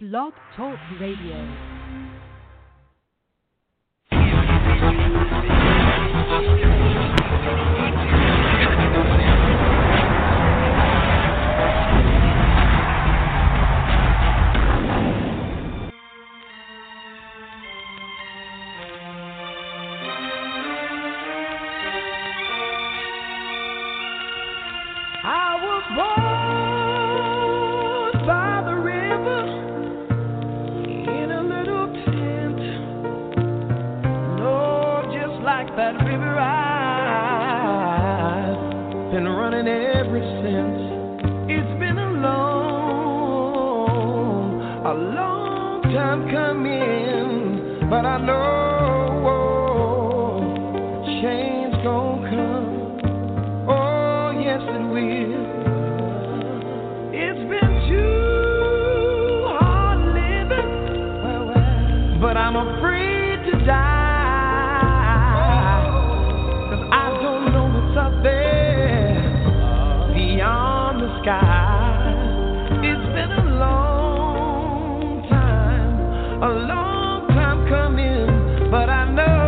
Blog Talk Radio. I was born by the river in a little tent. No, just like that river, I've been running ever since. It's been a long time coming, but I know change gon' come. Oh, yes, it will. It's been too hard living, but I'm afraid to die, 'cause I don't know what's up there beyond the sky. It's been a long time coming, but I know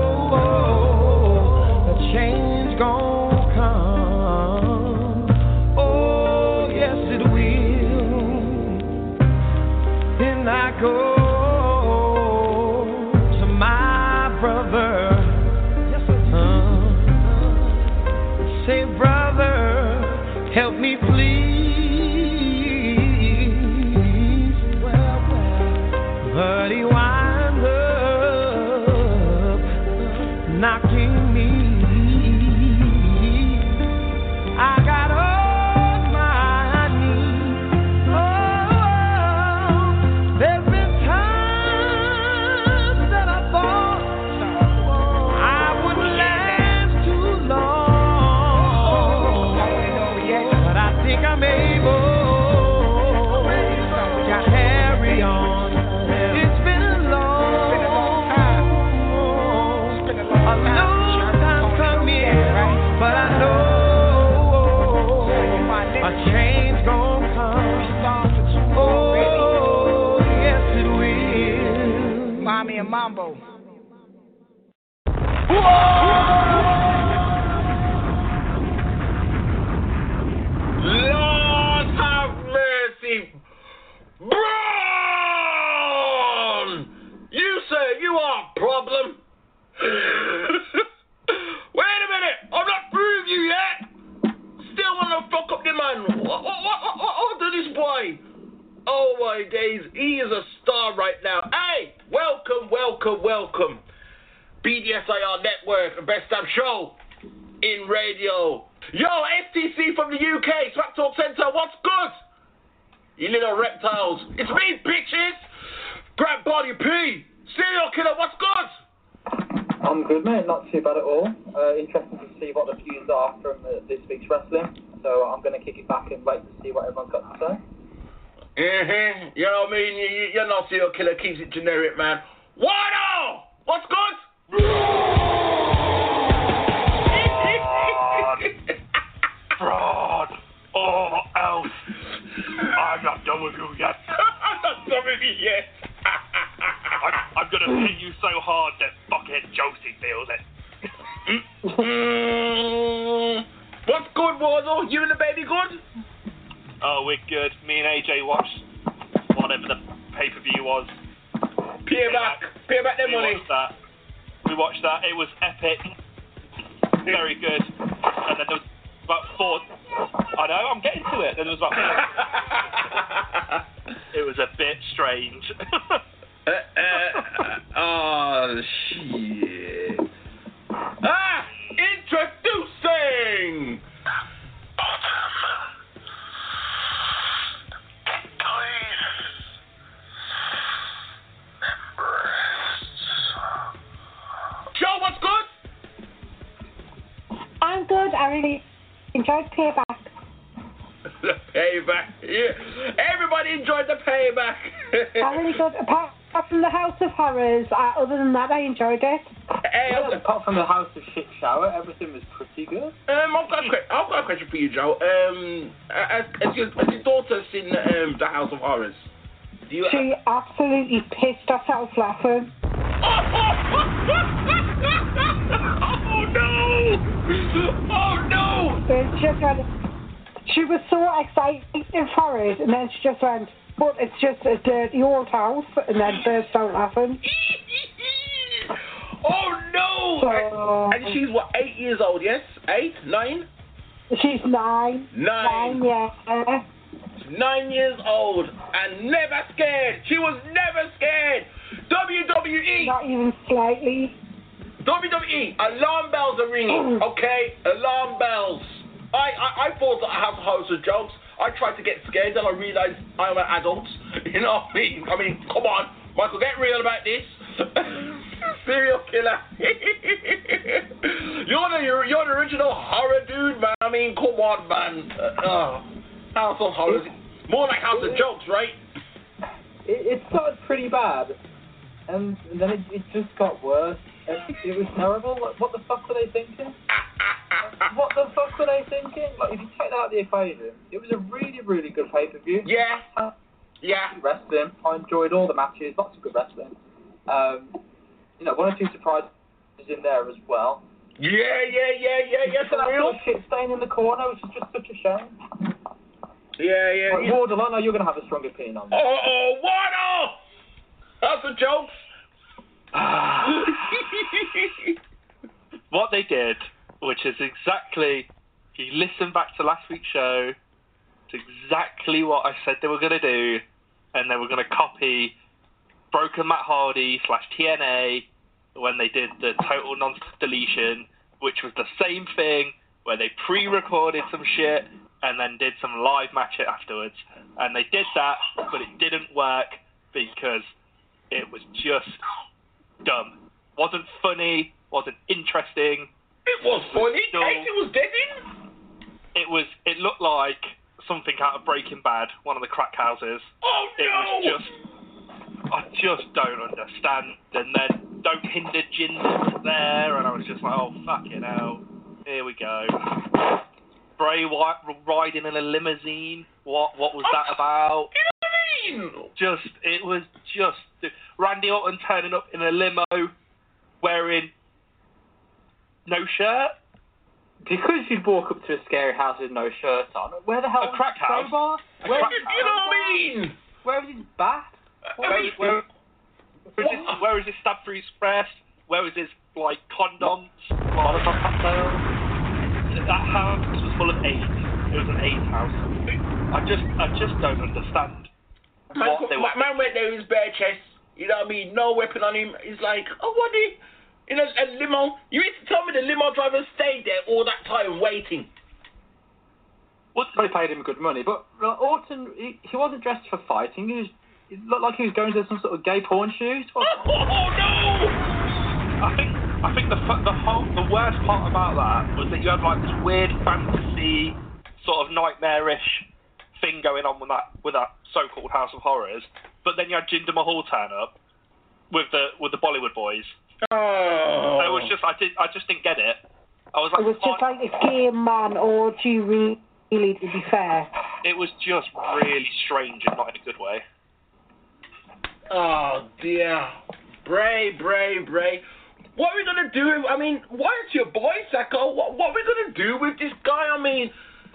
the change gon' come. Oh, yes, it will. Then I go to my brother. Say, brother, help me please. But he winds up knocking me. I got on my knees. Oh, there's been times that I thought I wouldn't last too long, but I think I'm able to carry on. It's been a long time coming, but I know a change gon' come. Oh, yes it will. Mommy and Mambo. Lord have mercy. Braun! You say you are a problem? Wait a minute, I'm not through with you yet. Still wanna fuck up the man. What do this boy? Oh my days, he is a star right now. Hey, welcome. BDSIR Network, the best damn show in radio. Yo, STC from the UK, Smack Talk Centre, what's good? You little reptiles. It's me, bitches. Grab Body P. Serial killer, what's good? I'm good, mate. Not too bad at all. Interesting to see what the views are from this week's wrestling. So I'm going to kick it back and wait to see what everyone's got to say. You know what I mean? You're not serial killer. Keeps it generic, man. Wado! What's good? Fraud or else. I'm not done with you yet. I'm not done with you yet. I'm gonna hit you so hard that fuckhead Josie feels it. What's good, Wardo? You and the baby good? Oh, we're good. Me and AJ watched whatever the pay-per-view was. Pay back their money. We watched that. It was epic. Very good. And then there was about four. I know, I'm getting to it. Then there was about four. It was a bit strange. Oh, shit. Introducing Joe, what's good? I'm good. I really enjoyed Payback. The payback. Yeah. Everybody enjoyed the payback. I really good. Apart from the House of Horrors, other than that, I enjoyed it. Apart from the House of Shit Shower, everything was pretty good. I've got a question for you, Joe. Has your daughter seen the House of Horrors? She absolutely pissed herself laughing. Oh no! Oh no! It's just went, she was so excited for it, and then she just went, but it's just a dirty old house, and then burst out laughing. Oh no! So, and she's what, 8 years old, yes? 8? 9? She's 9. 9. 9, yeah. 9 years old and never scared. She was never scared. WWE. Not even slightly. WWE. Alarm bells are ringing. Okay, alarm bells. I thought that House of Horrors was jokes. I tried to get scared, then I realised I'm an adult. You know what I mean? I mean, come on, Michael, get real about this. Serial killer. You're the original horror dude, man. I mean, come on, man. House of Horrors. More like House of Jokes, right? It started pretty bad, and then it just got worse. It was terrible. Like, what the fuck were they thinking? What the fuck were they thinking? Like, if you take that out of the equation, it was a really, really good pay-per-view. Yeah. Wrestling. I enjoyed all the matches. Lots of good wrestling. You know, one or two surprises in there as well. Yeah. So that little shit stain in the corner, which is just such a shame. Yeah. Like, Wardle, I know you're going to have a strong opinion on that. Wardle! That's a joke. What they did, which is exactly, if you listen back to last week's show, it's exactly what I said they were going to do, and they were going to copy Broken Matt Hardy / TNA when they did the Total Non-Stop Deletion, which was the same thing, where they pre-recorded some shit and then did some live match it afterwards. And they did that, but it didn't work because it was just dumb. Wasn't funny, wasn't interesting. It was funny. Casey was dead. It looked like something out of Breaking Bad, one of the crack houses. Oh no! It was just, I just don't understand. And then Don't Hinder Jinder there, and I was just like, oh fucking hell, here we go. Bray Wyatt riding in a limousine. What was that about? You know what I mean? It was just Randy Orton turning up in a limo, wearing no shirt. Because you'd walk up to a scary house with no shirt on. Where the hell A crack house? Crowbar? You know what I mean? Where was his bat? Where is his stab through his breast? Where was his condoms? Molotov cocktails? That house was full of AIDS. It was an AIDS house. I just don't understand what they were. Man went there with his bare chest. You know what I mean? No weapon on him. He's like, oh, what the? You know, a limo. You used to tell me the limo driver stayed there all that time waiting. Probably paid him good money, but Orton, he wasn't dressed for fighting. It looked like he was going to some sort of gay porn shoot. Oh no! I think the worst part about that was that you had this weird fantasy, sort of nightmarish thing going on with that so-called House of Horrors, but then you had Jinder Mahal turn up with the Bollywood boys. Oh. So it was just I just didn't get it. I was like, it was just like a gay man orgy, really, to be fair. It was just really strange and not in a good way. Oh dear. Bray. What are we gonna do? I mean, why is your boy Sacco? What are we gonna do with this guy? I mean,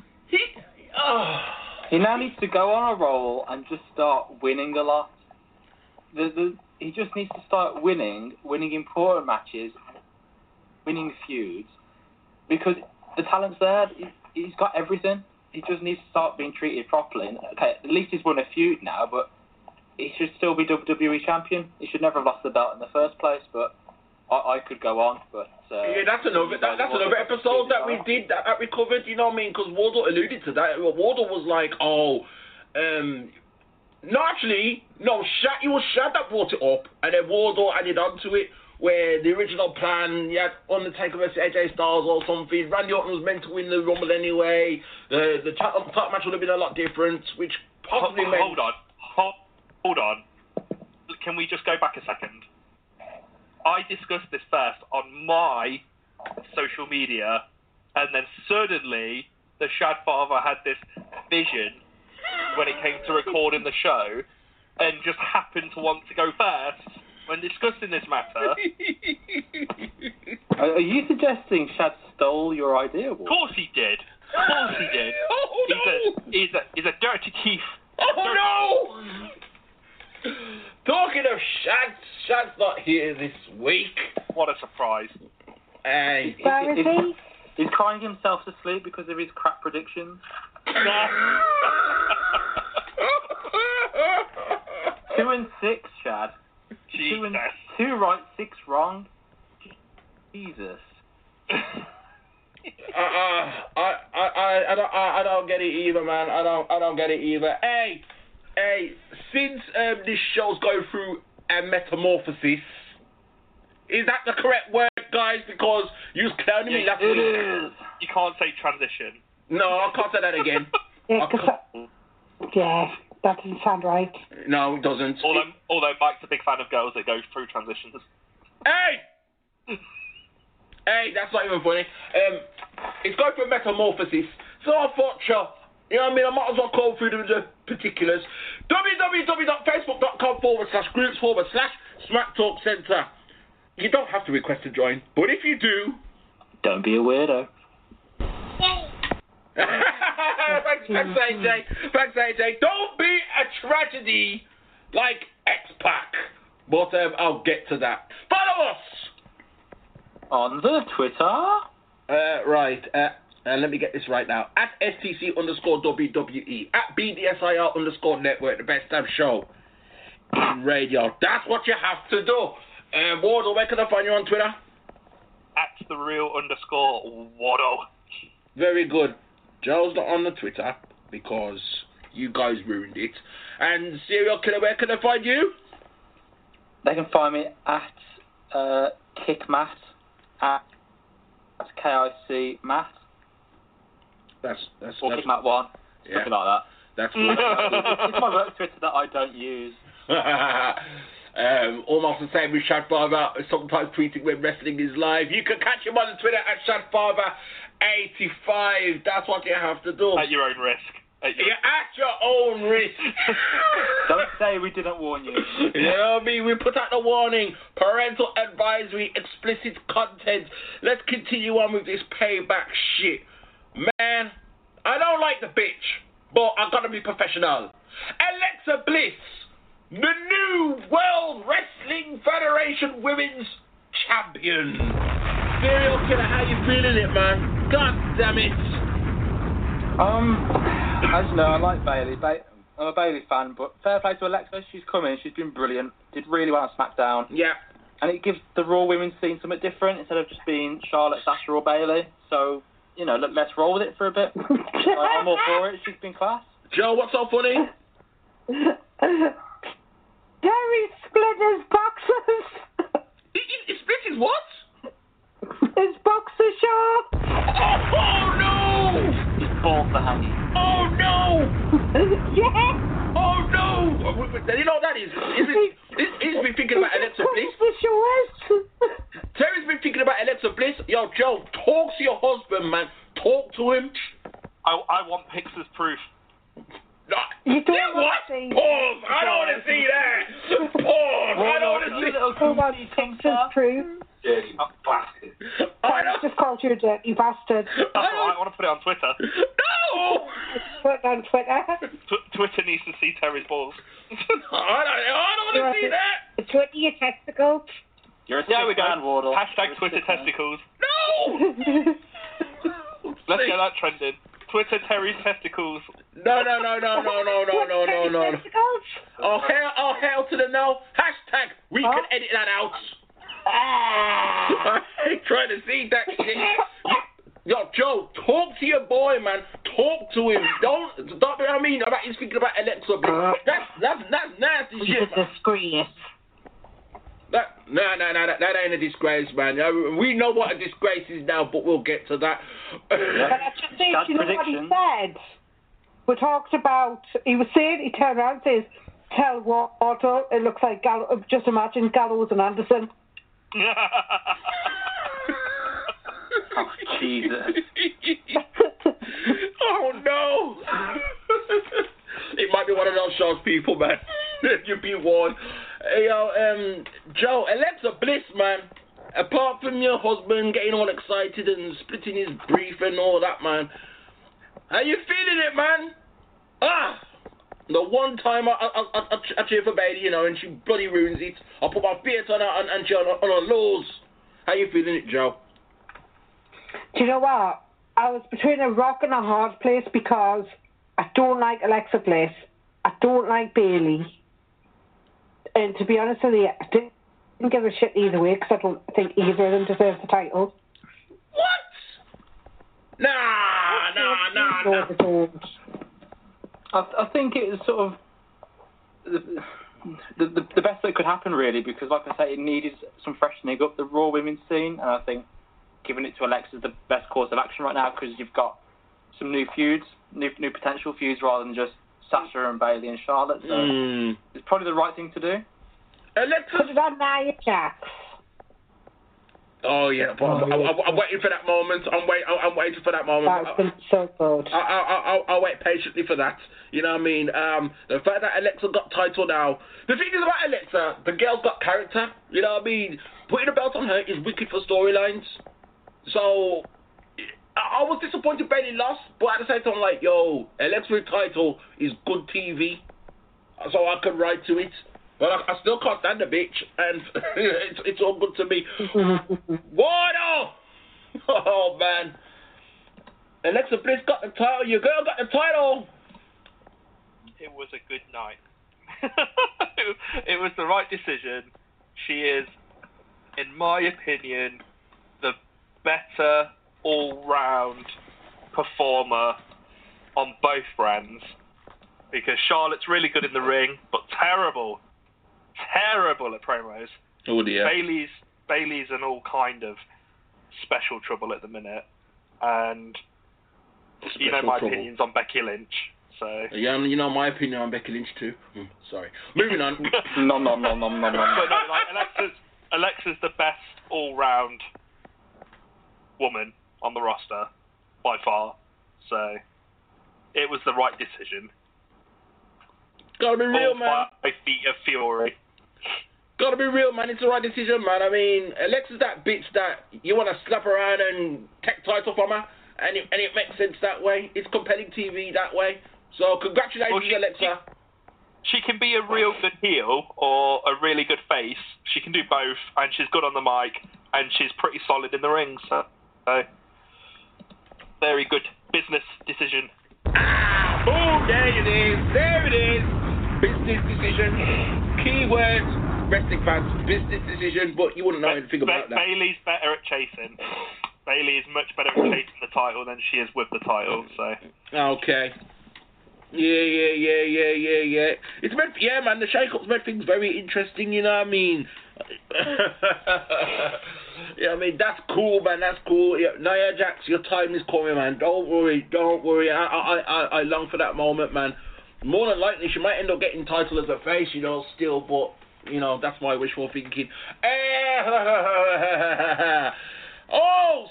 he now needs to go on a roll and just start winning a lot. He just needs to start winning important matches, winning feuds, because the talent's there. He's got everything. He just needs to start being treated properly. Okay, at least he's won a feud now, but he should still be WWE champion. He should never have lost the belt in the first place, but I could go on, but... yeah, that's another episode that we did, that we covered, you know what I mean? Because Wardle alluded to that. Wardle was like, it was Shad that brought it up, and then Wardle added on to it, where the original plan, you had Undertaker versus AJ Styles or something. Randy Orton was meant to win the Rumble anyway. The top match would have been a lot different, which possibly meant... Hold on. Can we just go back a second? I discussed this first on my social media, and then suddenly the Shad father had this vision when it came to recording the show, and just happened to want to go first when discussing this matter. Are you suggesting Shad stole your idea? Of course he did. Of course he did. Oh, no! He's a dirty thief. Oh, no! Talking of Shad, Shad's not here this week. What a surprise. Hey. Where is he? He's crying himself to sleep because of his crap predictions. 2 and 6, Shad. Jesus. 2 right, 6 wrong. Jesus. I don't get it either, man. I don't get it either. Hey, since this show's going through a metamorphosis, is that the correct word, guys? Because you was clowning me last week. It is. You can't say transition. No, I can't say that again. Yeah, that doesn't sound right. No, it doesn't. Although Mike's a big fan of girls that go through transitions. Hey, that's not even funny. It's going through a metamorphosis. So I thought, sure, you know what I mean? I might as well call through the particulars. www.facebook.com/groups/Smack Talk Centre. You don't have to request to join, but if you do, Don't be a weirdo. Thanks, AJ. Thanks, AJ. Don't be a tragedy like X-Pac. But I'll get to that. Follow us On the Twitter. Right. Let me get this right now. At STC_WWE. At BDSIR_network. The best damn show in radio. That's what you have to do. Wardle, where can I find you on Twitter? At @_Wado. Very good. Joe's not on the Twitter because you guys ruined it. And Serial Killer, where can I find you? They can find me at KickMatt. At KIC Matt. That's Or KickMatt1. Yeah. Something like that. That's It's my work Twitter that I don't use. Almost the same with Shad Barber, sometimes tweeting when wrestling is live. You can catch him on the Twitter at ShadBarber85. That's what you have to do. At your own risk. At your own risk. Don't say we didn't warn you. You know what I mean? We put out the warning. Parental advisory, explicit content. Let's continue on with this payback shit. Man, I don't like the bitch, but I gotta be professional. Alexa Bliss, the new World Wrestling Federation Women's Champion. Serial Killer, how you feeling it, man? God damn it. As you know, I like Bayley. I'm a Bayley fan, but fair play to Alexa. She's come in. She's been brilliant. Did really well on SmackDown. Yeah. And it gives the Raw women's scene something different instead of just being Charlotte, Sasha, or Bayley. So, you know, let's roll with it for a bit. I'm all for it. She's been class. Joe, what's so funny? Terry split his boxes. He split his what? His boxer short. Oh no! He's bald for hanging. Oh no! Yeah. Oh no! You know what that is? He's been thinking about Alexa Bliss. The shorts. Terry's been thinking about Alexa Bliss. Yo, Joe, talk to your husband, man. Talk to him. I want pics as proof. You don't Yeah, want what? to see. Pause. I don't want to see that. Pause. I don't want to see. Who wants pictures proof? Dirty bastard. I I just called you a dirty bastard. That's all right, I want to put it on Twitter. No! Put it on Twitter. Twitter needs to see Terry's balls. I don't want to see that. Twitter your testicles. You're a There we sick go. man, Wardle. Hashtag You're a Twitter sick man. testicles. No! Let's get that trending. Twitter Terry's testicles. No. Testicles? Oh, hell to the no. Hashtag, we can edit that out. I ain't trying to see that shit. Yo, Joe, talk to your boy, man. Talk to him. Don't I mean about he's thinking about Alexa Bliss. That's nasty shit. It's a disgrace. That ain't a disgrace, man. We know what a disgrace is now, but we'll get to that. But I just think, That you know what he prediction. said? We talked about, he was saying, he turned around and says, tell Wardle, it looks like, just imagine Gallows and Anderson. Oh, Jesus. Oh, no. It might be one of those shows, people, man. You've been warned. Hey, yo, Joe, Alexa Bliss, man. Apart from your husband getting all excited and splitting his brief and all that, man. How you feeling it, man? The one time I cheer for Bailey, you know, and she bloody ruins it. I put my feet on her and she on her lows. How you feeling it, Joe? Do you know what? I was between a rock and a hard place because I don't like Alexa Bliss. I don't like Bailey. And to be honest with you, I didn't give a shit either way because I don't think either of them deserves the title. What? Nah. I think it was sort of the best that could happen, really, because, like I say, it needed some freshening up the Raw women's scene, and I think giving it to Alexa is the best course of action right now because you've got some new feuds, new potential feuds, rather than just Sasha and Bailey and Charlotte. So it's probably the right thing to do. Alexa, put it on Nia Jax. Oh yeah, but I'm waiting for that moment. I'm waiting for that moment. That's been so good. I'll wait patiently for that. You know what I mean? The fact that Alexa got title now. The thing is about Alexa, the girl's got character. You know what I mean? Putting a belt on her is wicked for storylines. So I was disappointed Bailey lost, but at the same time, like, yo, Alexa's title is good TV, so I can write to it. But I still can't stand the bitch, and it's all good to me. Wado! Oh, man. Alexa Bliss got the title. Your girl got the title. It was a good night. It was the right decision. She is, in my opinion, the better all-round performer on both brands. Because Charlotte's really good in the ring, but terrible at promos. Oh dear. Bailey's in all kind of special trouble at the minute, and you know my opinions on Becky Lynch. So yeah, you know my opinion on Becky Lynch too. Sorry. Moving on. No. But no, like Alexa's the best all-round woman on the roster by far. So it was the right decision. Gotta be real, man. By feet of fury. Gotta be real, man. It's the right decision, man. I mean, Alexa's that bitch that you want to slap around and take title from her, and it makes sense that way. It's compelling TV that way. So congratulations, Alexa. She can be a real good heel or a really good face. She can do both, and she's good on the mic, and she's pretty solid in the ring. So, very good business decision. Oh, there it is. There it is. Business decision. Keyword, wrestling fans, business decision, but you wouldn't know anything about that. Bailey's better at chasing. Bailey is much better at chasing the title than she is with the title, so. Okay. Yeah. It's meant, yeah, man, the shake-up's made things very interesting, you know what I mean? Yeah, I mean, that's cool, man, that's cool. Yeah, Nia Jax, your time is coming, man. Don't worry. I long for that moment, man. More than likely, she might end up getting title as a face, you know, still, but, you know, that's my wishful thinking. Oh,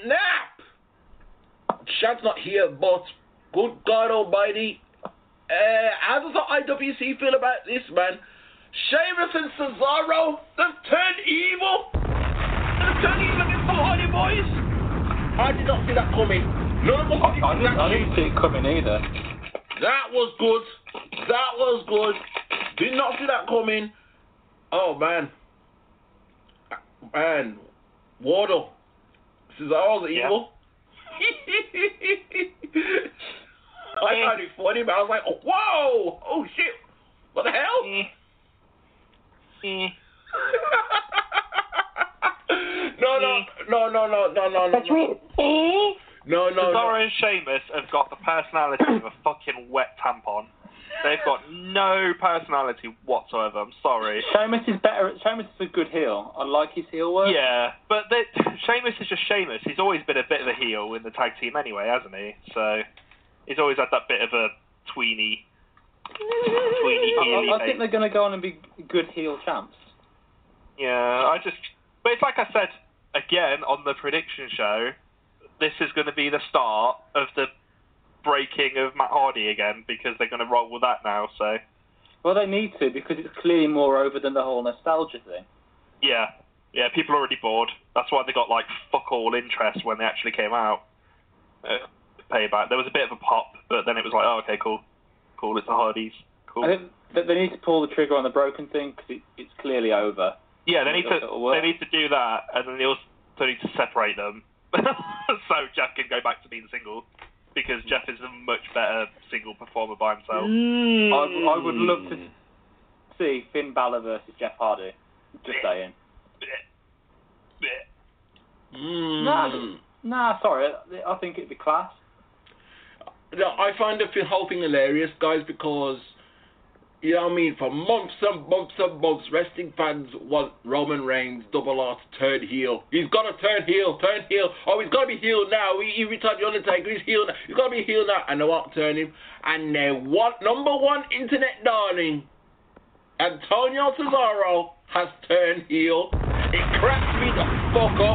snap! Shad's not here, but good God almighty. How does the IWC feel about this, man? Sheamus and Cesaro, they've turned evil. They've turned evil against the Hardy Boys. I did not see that coming. None of us I didn't see it coming either. That was good. Did not see that coming. Oh, man. Wardle. Cesaro's evil. I found it funny, but I was like, oh, whoa! Oh, shit! What the hell? No. That's me. No. Cesaro and Sheamus have got the personality of a fucking wet tampon. They've got no personality whatsoever. I'm sorry. Sheamus is better. Sheamus is a good heel. I like his heel work. Yeah, but Sheamus is just Sheamus. He's always been a bit of a heel in the tag team anyway, hasn't he? So he's always had that bit of a tweeny heely. I think they're going to go on and be good heel champs. Yeah, but it's like I said again on the prediction show. This is going to be the start of the breaking of Matt Hardy again because they're going to roll with that now. So Well, they need to, because it's clearly more over than the whole nostalgia thing. Yeah, people are already bored. That's why they got like fuck all interest when they actually came out. Payback. There was a bit of a pop, but then it was like, oh, okay, cool, it's the Hardys, cool. I think that they need to pull the trigger on the Broken thing, because it's clearly over. Yeah, they need to do that, and then they also need to separate them, so Jeff can go back to being single, because Jeff is a much better single performer by himself. I would love to see Finn Balor versus Jeff Hardy. Just saying. Nah, sorry. I think it'd be class. No, I find the whole thing hilarious, guys, because, you know what I mean, for months and months and months, wrestling fans want Roman Reigns, Double R, to turn heel. He's got to turn heel. Oh, he's got to be heel now. He retired The Undertaker, he's heel now. He's got to be heel now. And they won't turn him. And their number one internet darling, Antonio Cesaro, has turned heel. It cracks me the fuck up.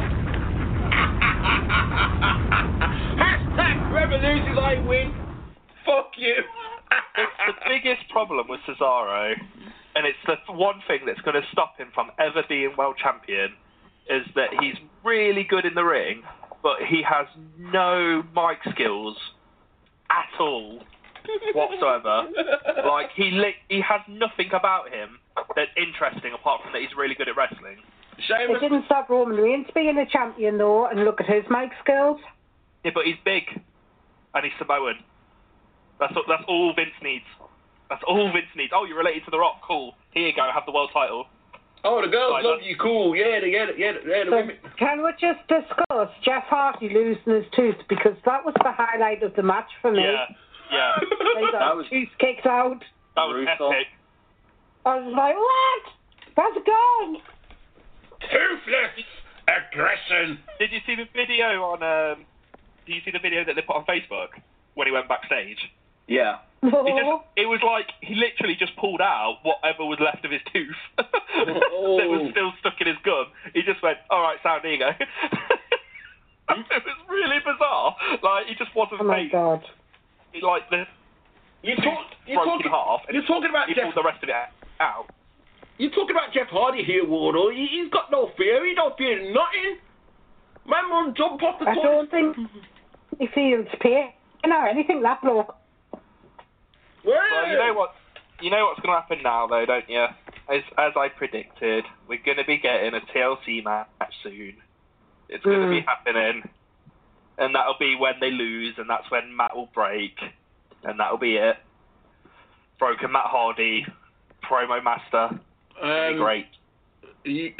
Hashtag revolutions, I win. Fuck you. It's the biggest problem with Cesaro, and it's the one thing that's going to stop him from ever being world champion, is that he's really good in the ring, but he has no mic skills at all whatsoever. Like, he has nothing about him that's interesting apart from that he's really good at wrestling. It didn't stop Roman Reigns being a champion, though, and look at his mic skills. Yeah, but he's big, and he's Samoan. That's all Vince needs. That's all Vince needs. Oh, you're related to The Rock. Cool. Here you go. Have the world title. Oh, the girls love you. Cool. Yeah, the women. Can we just discuss Jeff Hardy losing his tooth, because that was the highlight of the match for me. Yeah. He got his tooth kicked out. That was epic. I was like, what? Where's it going? Toothless aggression. Did you see the video on? Did you see the video that they put on Facebook when he went backstage? Yeah. It was like he literally just pulled out whatever was left of his tooth that was still stuck in his gum. He just went, "All right, sound, here you go." It was really bizarre. Like, he just wasn't. Oh my god. Like you're talking about he Jeff. pulled the rest of it out. You're talking about Jeff Hardy here, Wardo. He's got no fear. He don't fear nothing. Man won't jump off the I don't think he feels pain or anything, that bloke. Well, you know what's going to happen now, though, don't you? As I predicted, we're going to be getting a TLC match soon. It's going to be happening, and that'll be when they lose, and that's when Matt will break, and that'll be it. Broken Matt Hardy, promo master. It'll be great. Wait,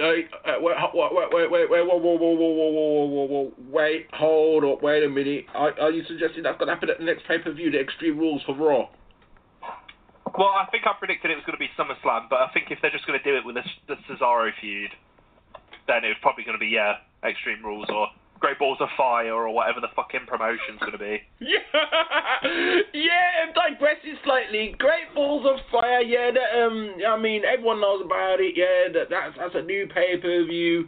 hold up, wait a minute. Are you suggesting that's going to happen at the next pay-per-view, the Extreme Rules for Raw? Well, I think I predicted it was going to be SummerSlam, but I think if they're just going to do it with the Cesaro feud, then it's probably going to be, Extreme Rules or Great Balls of Fire or whatever the fucking promotion's going to be. Yeah, digressing slightly. Great Balls of Fire, I mean, everyone knows about it, that's a new pay-per-view.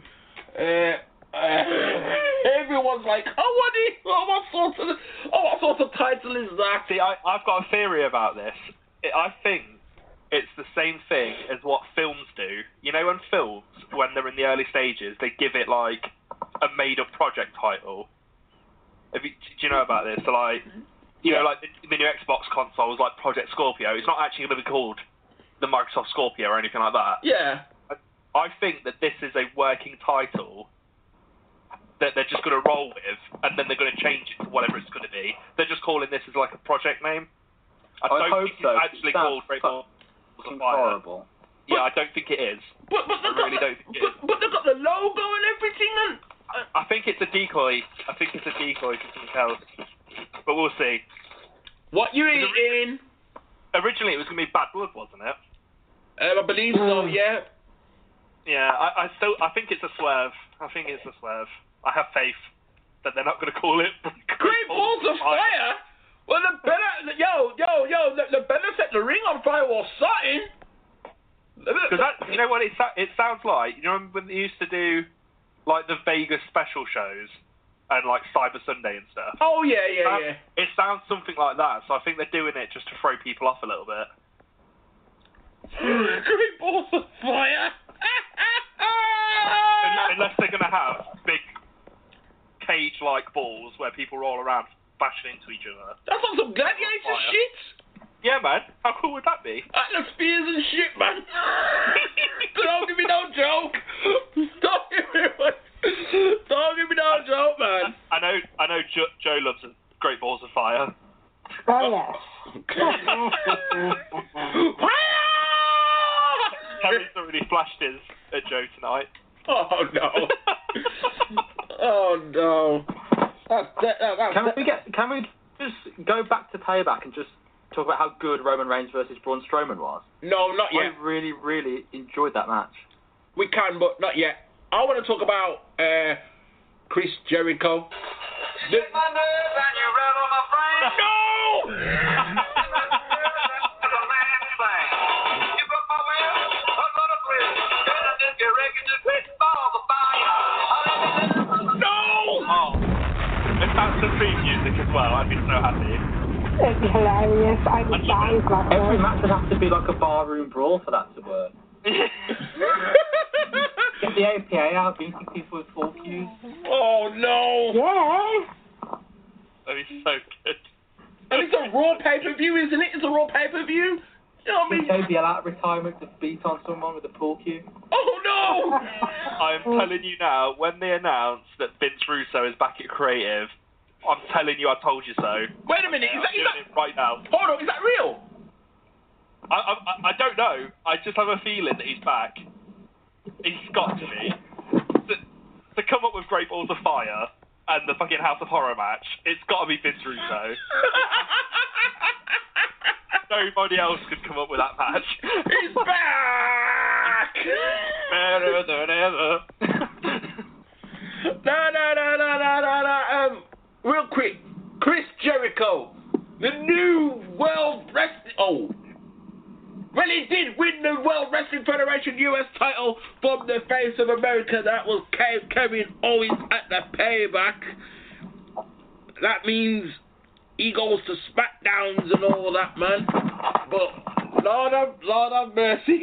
Everyone's like, what sort of title is that? See, I've got a theory about this. I think it's the same thing as what films do. You know, when films, when they're in the early stages, they give it like a made-up project title. Do you know about this? So, like, you know, like the new Xbox console is like Project Scorpio. It's not actually going to be called the Microsoft Scorpio or anything like that. Yeah. I think that this is a working title that they're just going to roll with, and then they're going to change it to whatever it's going to be. They're just calling this as like a project name. I don't think it's actually called Great Balls of Fire. Horrible. Yeah, I don't think it is. But I really don't think it is. But they've got the logo and everything, and I think it's a decoy. I think it's a decoy for something else. But we'll see. What you eating? Originally, it was going to be Bad Blood, wasn't it? I believe so, yeah. Yeah, I think it's a swerve. I think it's a swerve. I have faith that they're not going to call it Great Balls of Fire? Well, the better set the ring on fire or something. Because you know what it sounds like? You know when they used to do like the Vegas special shows and like Cyber Sunday and stuff? Oh, yeah. It sounds something like that, so I think they're doing it just to throw people off a little bit. Great balls of fire. Unless they're going to have big cage-like balls where people roll around bashing into each other. That's on some gladiator shit. Yeah, man. How cool would that be? Atlas spears and shit, man. Don't give me no joke. Don't give me no joke, man. I know Joe loves Great Balls of Fire. Oh, yes. Terry's already flashed his at Joe tonight. Oh, no. Oh, no. Can we just go back to Payback and just talk about how good Roman Reigns versus Braun Strowman was? No, not yet. I really, really enjoyed that match. We can, but not yet. I want to talk about Chris Jericho. No! Let's have some theme music as well. I'd be so happy. It'd be hilarious. I would die if that Every was. match would have to be like a barroom brawl for that to work. Get the APA out, beating people with full cues. Oh, no. Yeah. That'd be so good. And it's a Raw pay-per-view, isn't it? It's a Raw pay-per-view. You know what I mean? JBL out of retirement to beat on someone with a pool cue. Oh, no. I'm telling you now, when they announce that Vince Russo is back at Creative, I'm telling you, I told you so. Wait a minute. Is that right now? Hold on. Is that real? I don't know. I just have a feeling that he's back. He's got to be. To come up with Great Balls of Fire and the fucking House of Horror match, it's got to be Vince Russo. Nobody else could come up with that match. He's back! Better than ever. No. Real quick. Chris Jericho. The new World Wrestling... Oh. Well, he did win the World Wrestling Federation US title from the face of America. That was Kevin Owens at the Payback. That means he goes to SmackDowns and all that, man. But Lord have mercy.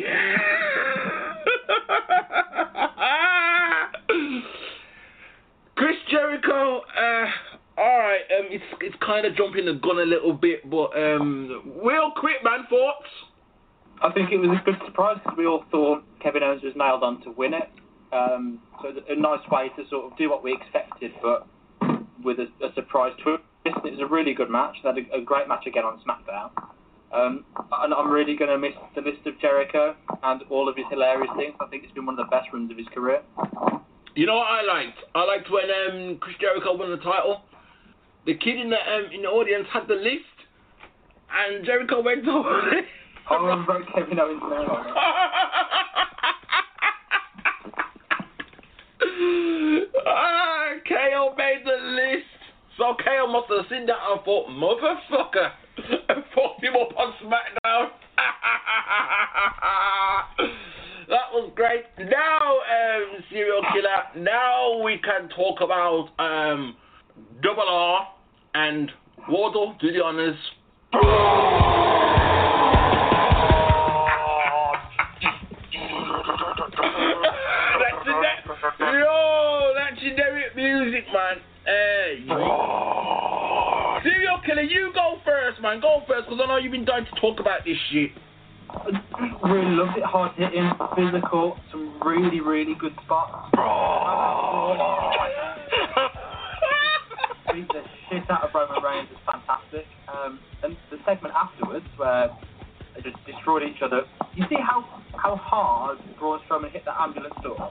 Chris Jericho. All right. It's kind of jumping the gun a little bit, but real quick, man. Thoughts? I think it was a good surprise because we all thought Kevin Owens was nailed on to win it. So a nice way to sort of do what we expected, but with a surprise twist. It was a really good match. They had a great match again on SmackDown. And I'm really going to miss the list of Jericho and all of his hilarious things. I think it's been one of the best runs of his career. You know what I liked? I liked when Chris Jericho won the title. The kid in the audience had the list, and Jericho went over it. Oh, and wrote Kevin Owens' name on it. KO made the list. So KO must have seen that and thought, motherfucker, and fucked him up on SmackDown. That was great. Now, serial killer, now we can talk about Double R and Wardle. Do the honors. That's generic music, man. Serial killer, you go first, man. Go first, because I know you've been dying to talk about this shit. I really loved it. Hard hitting, physical, some really, really good spots. Beat the shit out of Roman Reigns is fantastic. And the segment afterwards, where they just destroyed each other. You see how hard Braun Strowman hit that ambulance door?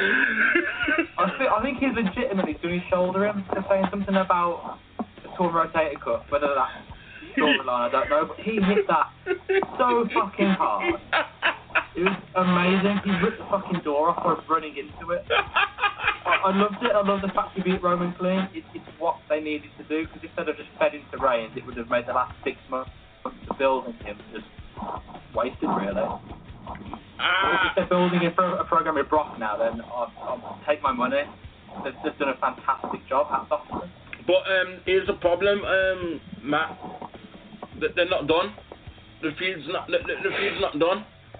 I think he's legitimately doing shoulder him. They're saying something about the torn rotator cuff, whether that's storyline, I don't know, but he hit that so fucking hard. It was amazing. He ripped the fucking door off by running into it. I loved it. I love the fact he beat Roman clean. It's what they needed to do, because instead of just fed into Reigns, it would have made the last 6 months of building him just wasted, really. If they're building a program with Brock now, then I'll take my money. They've done a fantastic job. Hats off to them. But here's the problem, Matt. That they're not done. The feud's not done.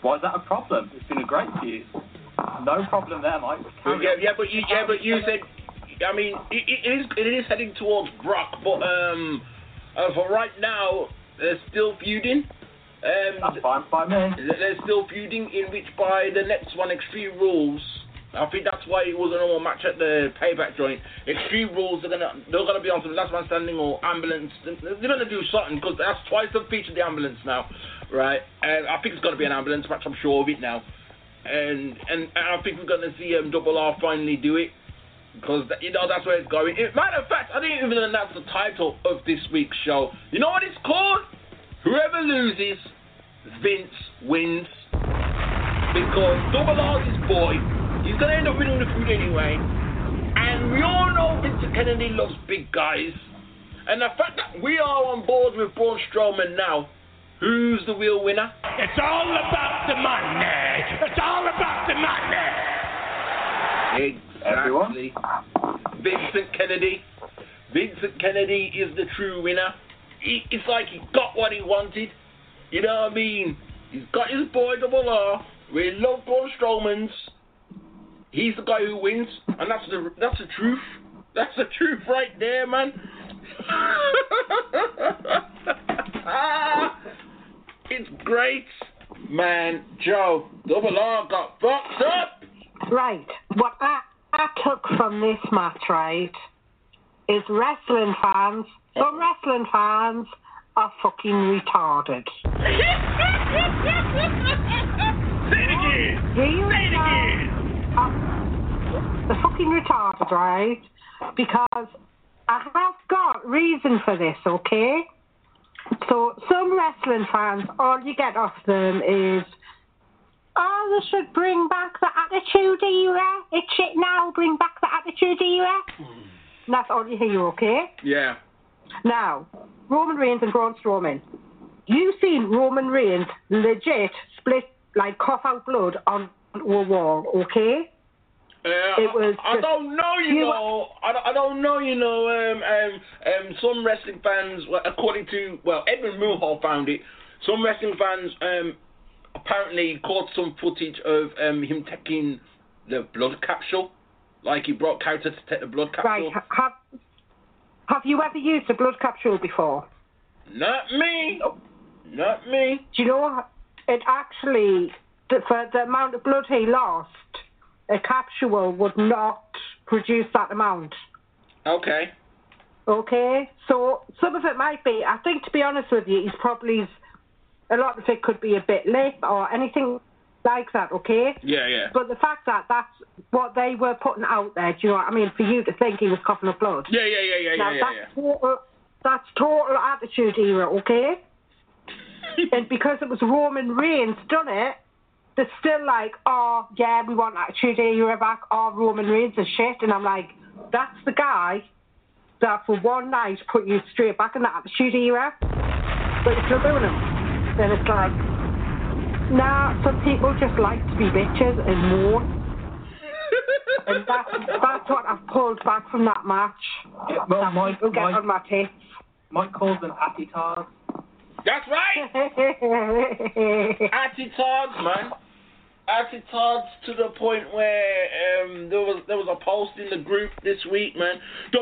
Why is that a problem? It's been a great feud. No problem there, Mike. Carry on. But you said, I mean, it is heading towards Brock, but for right now, they're still feuding. That's fine by me. They're still feuding, in which by the next one, Extreme Rules. I think that's why it was a normal match at the Payback joint. Extreme Rules, they're gonna be on some Last Man Standing or Ambulance. They're gonna do something, because that's twice they've featured the Ambulance now, right? And I think it's gonna be an Ambulance match. I'm sure of it now. And I think we're gonna see Double R finally do it, because that's where it's going. Matter of fact, I didn't even announce the title of this week's show. You know what it's called? Whoever loses, Vince wins, because Double R's his boy. He's going to end up winning the feud anyway. And we all know Vincent Kennedy loves big guys. And the fact that we are on board with Braun Strowman now, who's the real winner? It's all about the money. It's all about the money. Exactly. Vincent Kennedy. Vincent Kennedy is the true winner. It's like he got what he wanted. You know what I mean? He's got his boy Double R. We love Braun Strowman's. He's the guy who wins, and that's the truth. That's the truth right there, man. It's great, man. Joe, Double R got fucked up. Right. What I took from this match, right, is wrestling fans. Some wrestling fans are fucking retarded. Say it again. Say it again. They're fucking retarded, right? Because I have got reason for this, okay? So some wrestling fans, all you get off them is, oh, they should bring back the Attitude Era. It's shit now, bring back the Attitude Era. And that's all you hear, okay? Yeah. Now, Roman Reigns and Braun Strowman. You've seen Roman Reigns legit split, like, cough out blood on a wall, okay? I don't know, I don't know, some wrestling fans, according to, Edmund Mulhall found it, some wrestling fans apparently caught some footage of him taking the blood capsule, like he brought character to take the blood capsule. Right, have you ever used a blood capsule before? Not me. Nope. Not me. Do you know, it actually, for the amount of blood he lost, a capsule would not produce that amount. Okay. Okay, so some of it might be, I think, to be honest with you, a lot of it could be a bit lip or anything like that, okay? Yeah. But the fact that that's what they were putting out there, do you know what I mean, for you to think he was coughing up blood. Yeah. That's total Attitude Era, okay? And because it was Roman Reigns done it, they're still like, oh, yeah, we want Attitude Era back, oh, Roman Reigns is shit. And I'm like, that's the guy that for one night put you straight back in the Attitude Era. But if you're doing him, then it's like, nah, some people just like to be bitches and moan. And that's what I've pulled back from that match. Yeah, well, Mike on my tits. Mike calls them attitards. That's right! Attitards, man. Attitards to the point where there was a post in the group this week, man.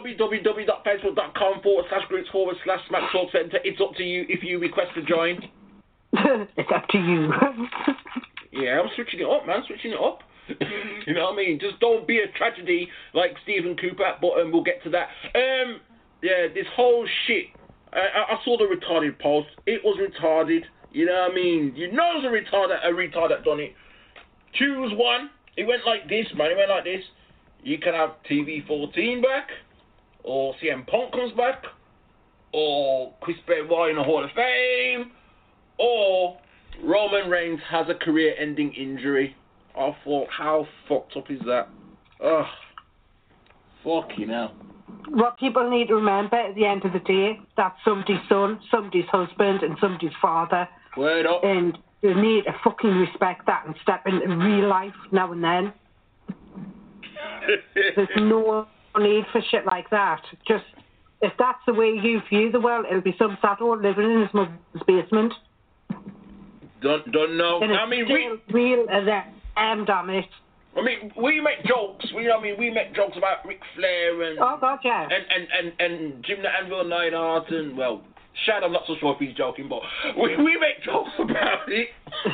www.facebook.com/groups/Smack Talk Center. It's up to you if you request to join. It's up to you. Yeah, I'm switching it up, man. Switching it up. You know what I mean? Just don't be a tragedy like Stephen Cooper, but we'll get to that. Yeah, this whole shit. I saw the retarded post. It was retarded. You know what I mean? You know it was a retard that done it. Choose one. It went like this, man. It went like this. You can have TV14 back, or CM Punk comes back, or Chris Benoit in the Hall of Fame, or Roman Reigns has a career-ending injury. I thought, how fucked up is that? Ugh. Fucking hell. What people need to remember at the end of the day, that's somebody's son, somebody's husband, and somebody's father. Word up. And you need to fucking respect that and step into real life now and then. There's no need for shit like that. Just, if that's the way you view the world, it'll be some sad old living in his mother's basement. Don't know. And I mean, real as a damn it. I mean, we make jokes. We make jokes about Ric Flair and Oh God, yeah. and Jim the Anvil Neidhart and well, Shad. I'm not so sure if he's joking, but we make jokes about it.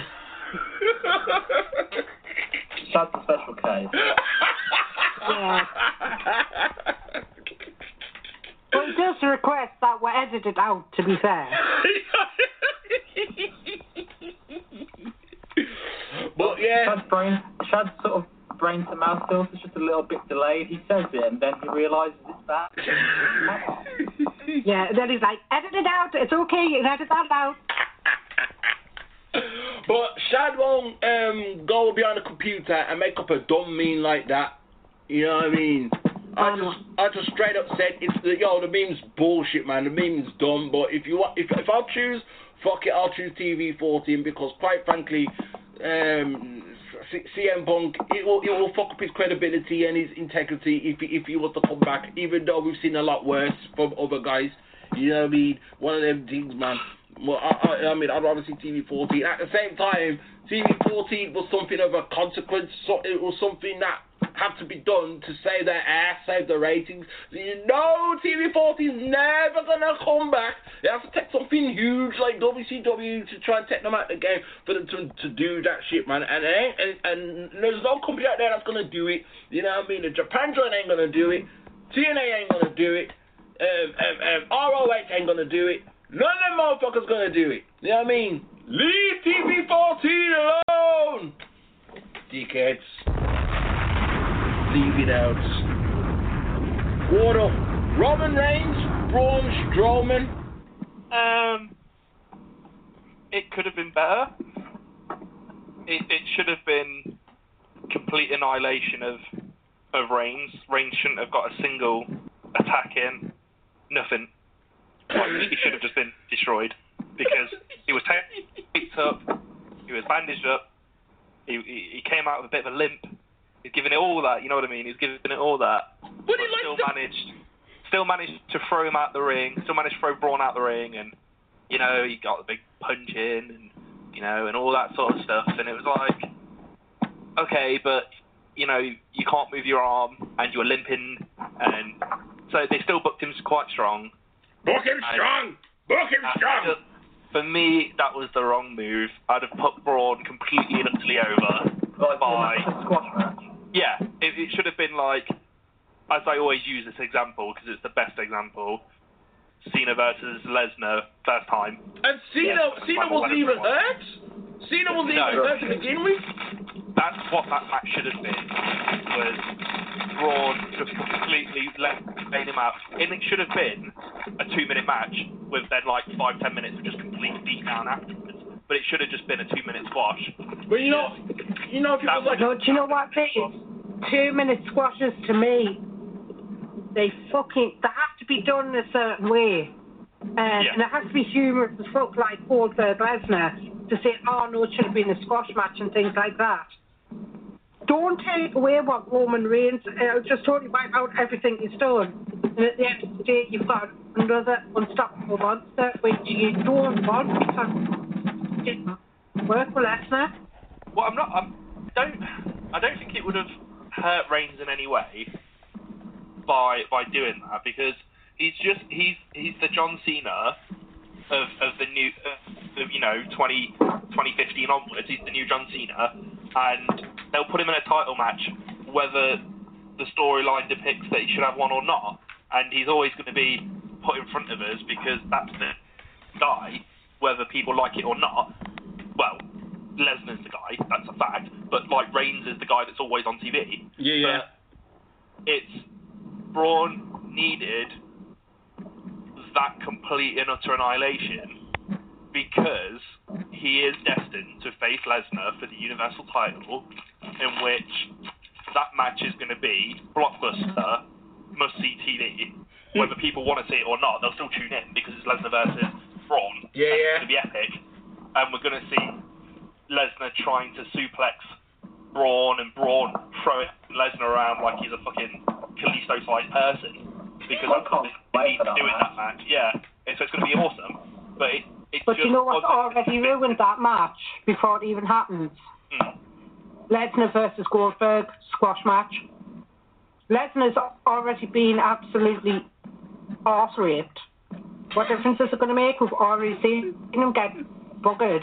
Shad's a special case. Yeah. But he does request that we edit it out, to be fair. But yeah. Shad's sort of brain to mouth filter is just a little bit delayed. He says it and then he realises it's bad. Yeah, and then he's like, edit it out, it's okay, you can edit that out. But Shad won't go behind a computer and make up a dumb meme like that. You know what I mean? I just straight up said the meme's bullshit, man. The meme's dumb. But if I'll choose, fuck it, I'll choose TV14 because quite frankly, CM Punk it will fuck up his credibility and his integrity if he was to come back. Even though we've seen a lot worse from other guys. You know what I mean? One of them things, man. Well, I mean, I'd rather see TV14. At the same time, TV14 was something of a consequence. So it was something that had to be done to save their ass, save the ratings. You know, TV14's never gonna come back. They have to take something huge like WCW to try and take them out of the game for them to do that shit, man. And there's no company out there that's gonna do it. You know what I mean? The Japan joint ain't gonna do it. TNA ain't gonna do it. ROH ain't gonna do it. None of them motherfuckers gonna do it. You know what I mean? Leave TV14 alone! Dickheads. Leave it out. What up? Roman Reigns? Braun Strowman? It could have been better. It should have been complete annihilation of Reigns. Reigns shouldn't have got a single attack in. Nothing. He should have just been destroyed because he was taped up, he was bandaged up, he came out with a bit of a limp. He's giving it all that, you know what I mean? He's giving it all that, but still managed to throw him out the ring. Still managed to throw Braun out the ring, and you know he got the big punch in, and you know, and all that sort of stuff. And it was like, okay, but you know you can't move your arm, and you're limping, and so they still booked him quite strong. Book him strong! Book him strong! For me, that was the wrong move. I'd have put Braun completely and utterly over by... a squash match. Yeah, it should have been like, as I always use this example, because it's the best example, Cena versus Lesnar, first time. And Cena wasn't even hurt? Cena wasn't even hurt to begin with? That's what that match should have been, was Braun just completely laid him out. And it should have been a 2-minute match with then like 5-10 minutes of just complete beatdown afterwards. But it should have just been a 2-minute squash. But you know if it was like... No, do you know what it is? 2-minute squashes to me, they have to be done in a certain way. And it has to be humorous as fuck, like Goldberg Lesnar, to say, oh no, it should have been a squash match and things like that. Don't take away what Roman Reigns, just totally wipe out everything he's done. And at the end of the day, you've got another unstoppable monster, which you don't want because it didn't work with Lesnar. Well, I don't think it would have hurt Reigns in any way by doing that, because he's the John Cena of the new, 2015 onwards. He's the new John Cena, and they'll put him in a title match whether the storyline depicts that he should have one or not, and he's always going to be put in front of us because that's the guy, whether people like it or not. Well, Lesnar's the guy, that's a fact, but like Reigns is the guy that's always on TV. Yeah. But it's Braun needed that complete and utter annihilation because he is destined to face Lesnar for the Universal title, in which that match is going to be blockbuster, must-see TV. Whether people want to see it or not, they'll still tune in because it's Lesnar versus Braun. Yeah. It's going to be epic. And we're going to see Lesnar trying to suplex Braun and Braun throwing Lesnar around like he's a fucking Kalisto-sized person. Because that's what they need to do in that match. Yeah, so it's going to be awesome. But But you know what's already ruined that match before it even happens? Lesnar versus Goldberg squash match. Lesnar's already been absolutely arse-raped. What difference is it going to make? We've already seen him get buggered.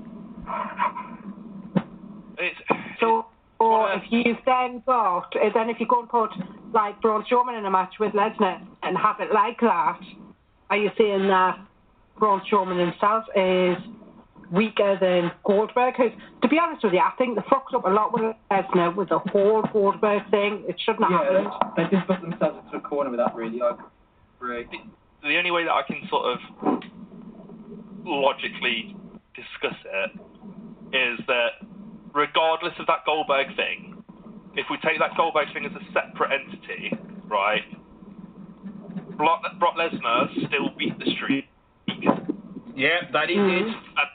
So if you've then got, if you go and put like Braun Strowman in a match with Lesnar and have it like that, are you saying that Braun Strowman himself is weaker than Goldberg? Because to be honest with you, I think they fucked up a lot with Lesnar with the whole Goldberg thing. It shouldn't have happened. They just put themselves into a corner with that, really. I agree. The only way that I can sort of logically discuss it is that regardless of that Goldberg thing, if we take that Goldberg thing as a separate entity, right, Brock Lesnar still beat the Streak. Yeah, that he did.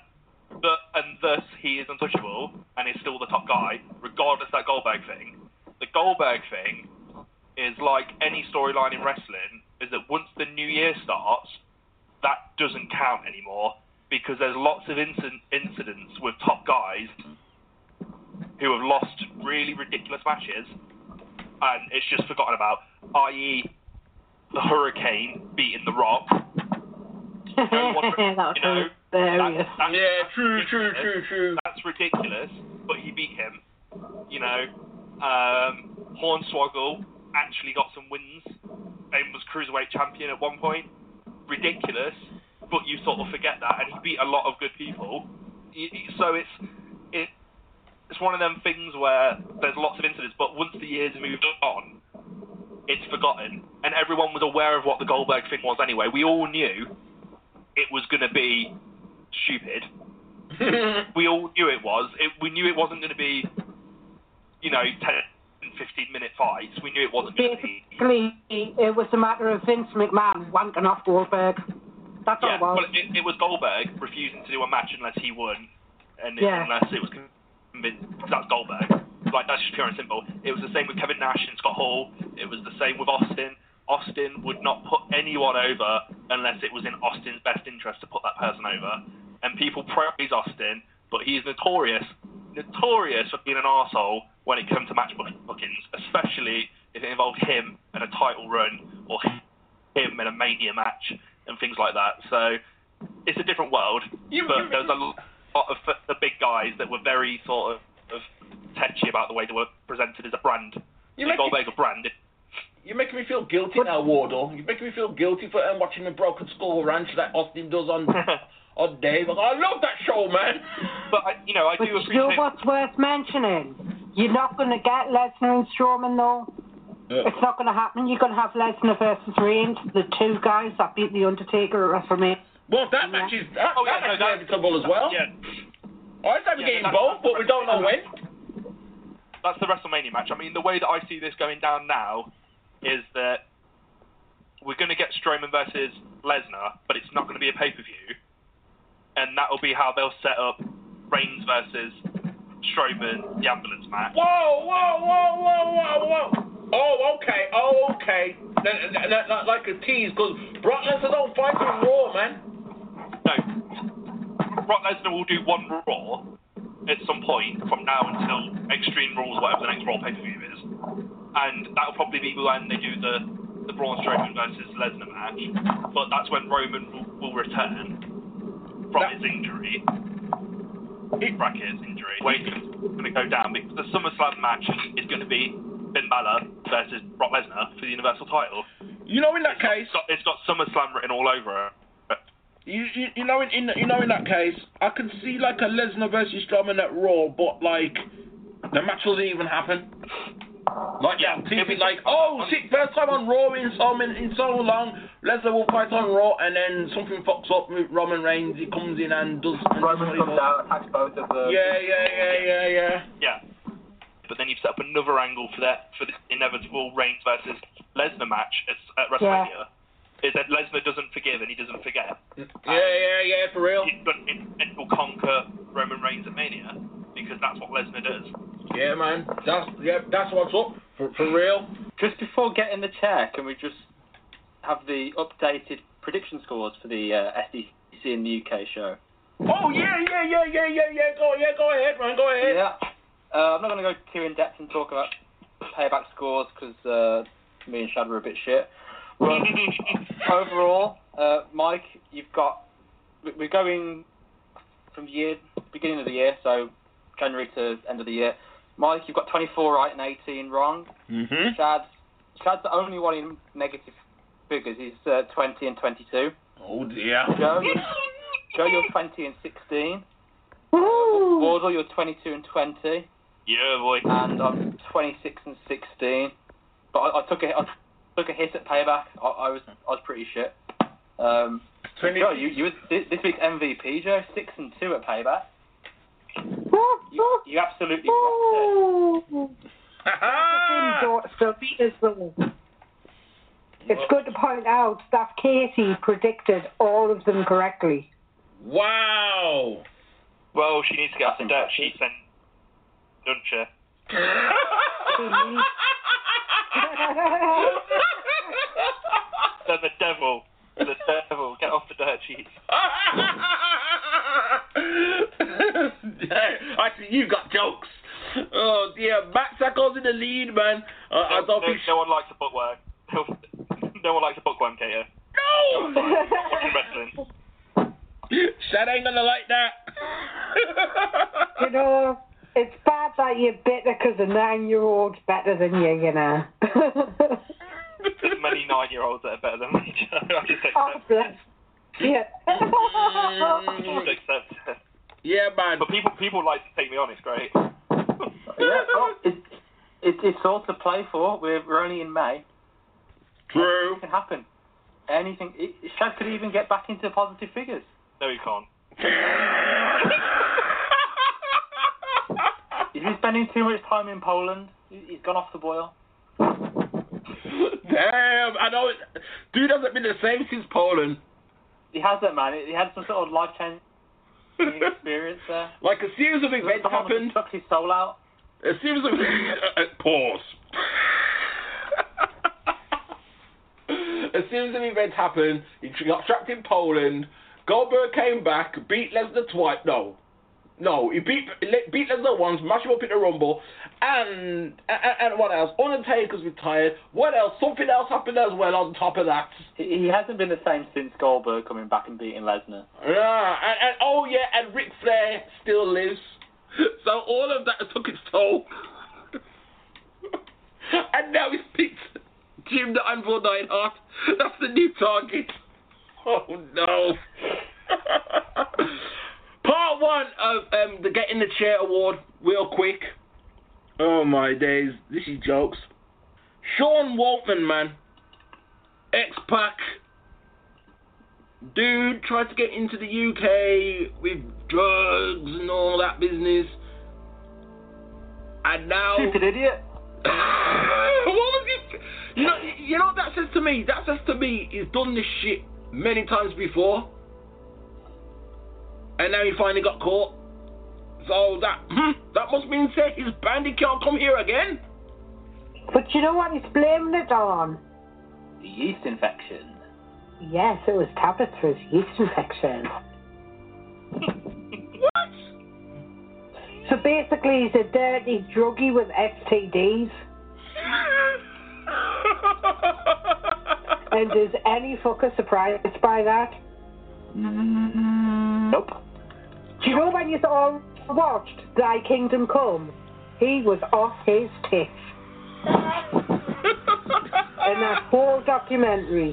And thus he is untouchable and is still the top guy, regardless of that Goldberg thing. The Goldberg thing is like any storyline in wrestling, is that once the new year starts, that doesn't count anymore, because there's lots of incidents with top guys who have lost really ridiculous matches, and it's just forgotten about, i.e. the Hurricane beating The Rock. That was hilarious. Yeah, true. That's ridiculous, but he beat him. You know, Hornswoggle actually got some wins and was Cruiserweight champion at one point. Ridiculous, but you sort of forget that, and he beat a lot of good people. So it's one of them things where there's lots of incidents, but once the years moved on, it's forgotten, and everyone was aware of what the Goldberg thing was anyway. We all knew it was going to be stupid. We all knew it was. We knew it wasn't going to be, 10 and 15-minute fights. We knew it wasn't going to be. Basically, it was a matter of Vince McMahon wanking off Goldberg. That's all it was. Well, it was Goldberg refusing to do a match unless he won, and unless it was convinced. That's Goldberg. Like, that's just pure and simple. It was the same with Kevin Nash and Scott Hall. It was the same with Austin. Austin would not put anyone over unless it was in Austin's best interest to put that person over. And people praise Austin, but he's notorious for being an arsehole when it comes to match bookings, especially if it involved him and a title run or him in a Mania match and things like that. So it's a different world, but there's a lot of the big guys that were very sort of touchy about the way they were presented as a brand. Goldberg's a brand. You're making me feel guilty now, Wardle. You're making me feel guilty for watching the Broken Skull Ranch that Austin does on Dave. I love that show, man. But I do appreciate. You know what's worth mentioning? You're not going to get Lesnar and Strowman, though. Yeah. It's not going to happen. You're going to have Lesnar versus Reigns, the two guys that beat The Undertaker at WrestleMania. Well, that match is inevitable as well. Yeah. I was getting both, but we don't know when. That's the WrestleMania match. I mean, the way that I see this going down now is that we're going to get Strowman versus Lesnar, but it's not going to be a pay-per-view, and that'll be how they'll set up Reigns versus Strowman, the ambulance match. Whoa! Oh, okay. Like a tease, because Brock Lesnar don't fight on Raw, man. No. Brock Lesnar will do one Raw at some point from now until Extreme Rules, whatever the next Raw pay-per-view is. And that'll probably be when they do the Braun Strowman versus Lesnar match. But that's when Roman will return from his injury. Brackets injury. Wait, it's going to go down because the SummerSlam match is going to be Finn Balor versus Brock Lesnar for the Universal title. You know, in that case, it's got SummerSlam written all over it. You know, in that case, I can see like a Lesnar versus Strowman at Raw, but like the match will even happen. Like TV, like first time on Raw in so long. Lesnar will fight on Raw, and then something fucks up with Roman Reigns. He comes in and does. Roman comes out, attacks both of them. Yeah. But then you've set up another angle for the inevitable Reigns versus Lesnar match at WrestleMania. Yeah. Is that Lesnar doesn't forgive and he doesn't forget. Yeah, for real. It will conquer Roman Reigns at Mania because that's what Lesnar does. Yeah, man. That's what's up for real. Just before getting the chair, can we just have the updated prediction scores for the SDC in the UK show. Oh yeah. Go ahead, man. Go ahead. Yeah. I'm not going to go too in depth and talk about payback scores because me and Shad were a bit shit. But overall, Mike, we're going from beginning of the year, so January to end of the year. Mike, you've got 24 right and 18 wrong. Mm-hmm. Shad's the only one in negative figures. He's 20 and 22. Oh dear. Joe, you're 20 and 16. Woo! Wardle, you're 22 and 20. Yeah, boy. And I'm 26 and 16. But I took a hit at payback. I was pretty shit. Joe, you was this week's MVP, Joe. 6 and 2 at payback. You absolutely rocked it. It's good to point out that Katie predicted all of them correctly. Wow. Well, she needs to get off the dirt sheets then, doesn't she? Then the devil, get off the dirt sheets. I see you've got jokes. Oh dear, Matt Sacco's in the lead, man. I don't think no one likes a bookworm. No one likes a bookworm, Kato. No! Watching wrestling. Shad ain't gonna like that. You know, it's bad that you're bitter because a 9-year-old's better than you know. There's many 9-year-olds that are better than me, Joe. I just accept Oh, bless. Yeah. I just accept it. Yeah, man. But people like to take me on, it's great. Yeah, well, it's all to play for. We're only in May. True. Anything can happen. Anything. Shad could even get back into positive figures. No, you can't. He's been spending too much time in Poland. He's gone off the boil. Damn, I know it. Dude hasn't been the same since Poland. He hasn't, man. He had some sort of life-changing experience there. Like a series of events happened. Took his soul out. A series of pause. A series of events happened. He got trapped in Poland. Goldberg came back, beat Lesnar twice. No, he beat Lesnar once, mashed him up in the Rumble, and what else? Undertaker's retired. What else? Something else happened as well on top of that. He hasn't been the same since Goldberg coming back and beating Lesnar. Yeah, and Ric Flair still lives. So all of that took its toll. And now he's picked Jim the Anvil Neidhart. That's the new target. Oh no. Part 1 of the Get in the Chair award, real quick. Oh my days, this is jokes. Sean Waltman, man. X-Pac. Dude tried to get into the UK with drugs and all that business. And now... Stupid idiot. What was it? You know what that says to me? That says to me he's done this shit many times before. And now he finally got caught. So that must mean say his band, he can't come here again. But you know what he's blaming it on? The yeast infection. Yes, it was tablets for his yeast infection. What? So basically he's a dirty druggie with STDs. And is any fucker surprised by that? Nope. Do you know when you all watched Thy Kingdom Come? He was off his tits. In that whole documentary.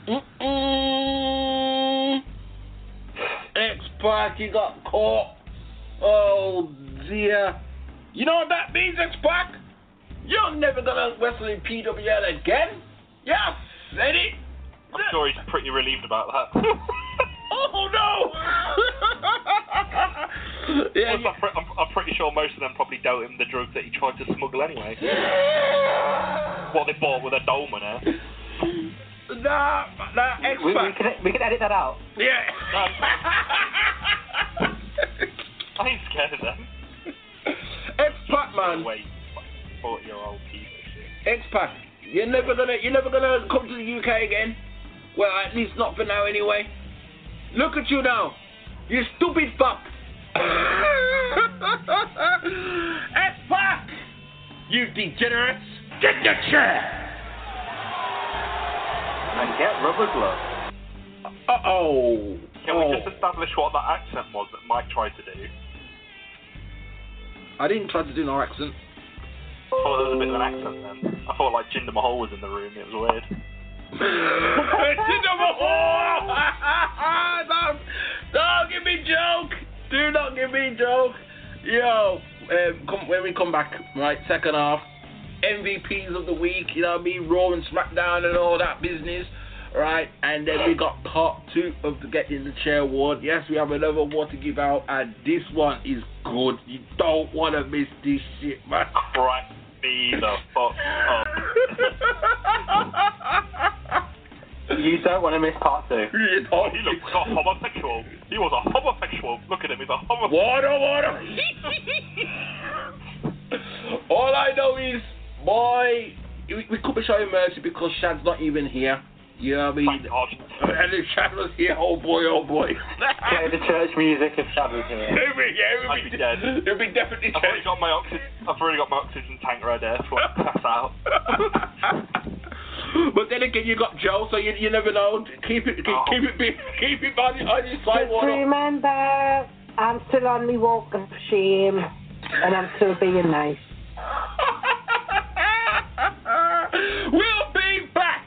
X-Pac, you got caught. Oh dear. You know what that means, X-Pac? You're never gonna wrestle in PWL again. Yeah, said it. I'm sure he's pretty relieved about that. Oh no! Yeah, I'm pretty sure most of them probably dealt him the drugs that he tried to smuggle anyway. What they bought with a dolman there. Nah, X-Pac. We can edit that out. Yeah. I ain't scared of them. X-Pac, man. Wait, 40-year-old piece of shit. X-Pac, you're never gonna come to the UK again. Well, at least not for now, anyway. Look at you now. You stupid fuck. X-Pac! You degenerates. Get your chair. And get rubber gloves. Uh-oh. Can we just establish what that accent was that Mike tried to do? I didn't try to do no accent. I thought there was a bit of an accent then. I thought like Jinder Mahal was in the room. It was weird. Jinder Mahal! Don't give me joke. Do not give me joke. Yo, when we come back, right, second half, MVPs of the week, you know what I mean, Raw and SmackDown and all that business, right, and then we got part 2 of the Get in the Chair award. Yes, we have another award to give out, and this one is good. You don't want to miss this shit, man. Crack me the fuck up. You don't want to miss part 2. He looks like a homosexual. He was a homosexual. Look at him, he's a homosexual. Water. All I know is, boy, we could be showing mercy because Shad's not even here. You know what I mean? Thank God. And if Shad was here, oh boy. Play the church music if Shad was here. I'd be dead. It would be definitely I've already got my oxygen tank right there for when I pass out. But then again, you got Joe, so you never know. Keep it on your side. Just remember, I'm still on me walk of shame, and I'm still being nice. We'll be back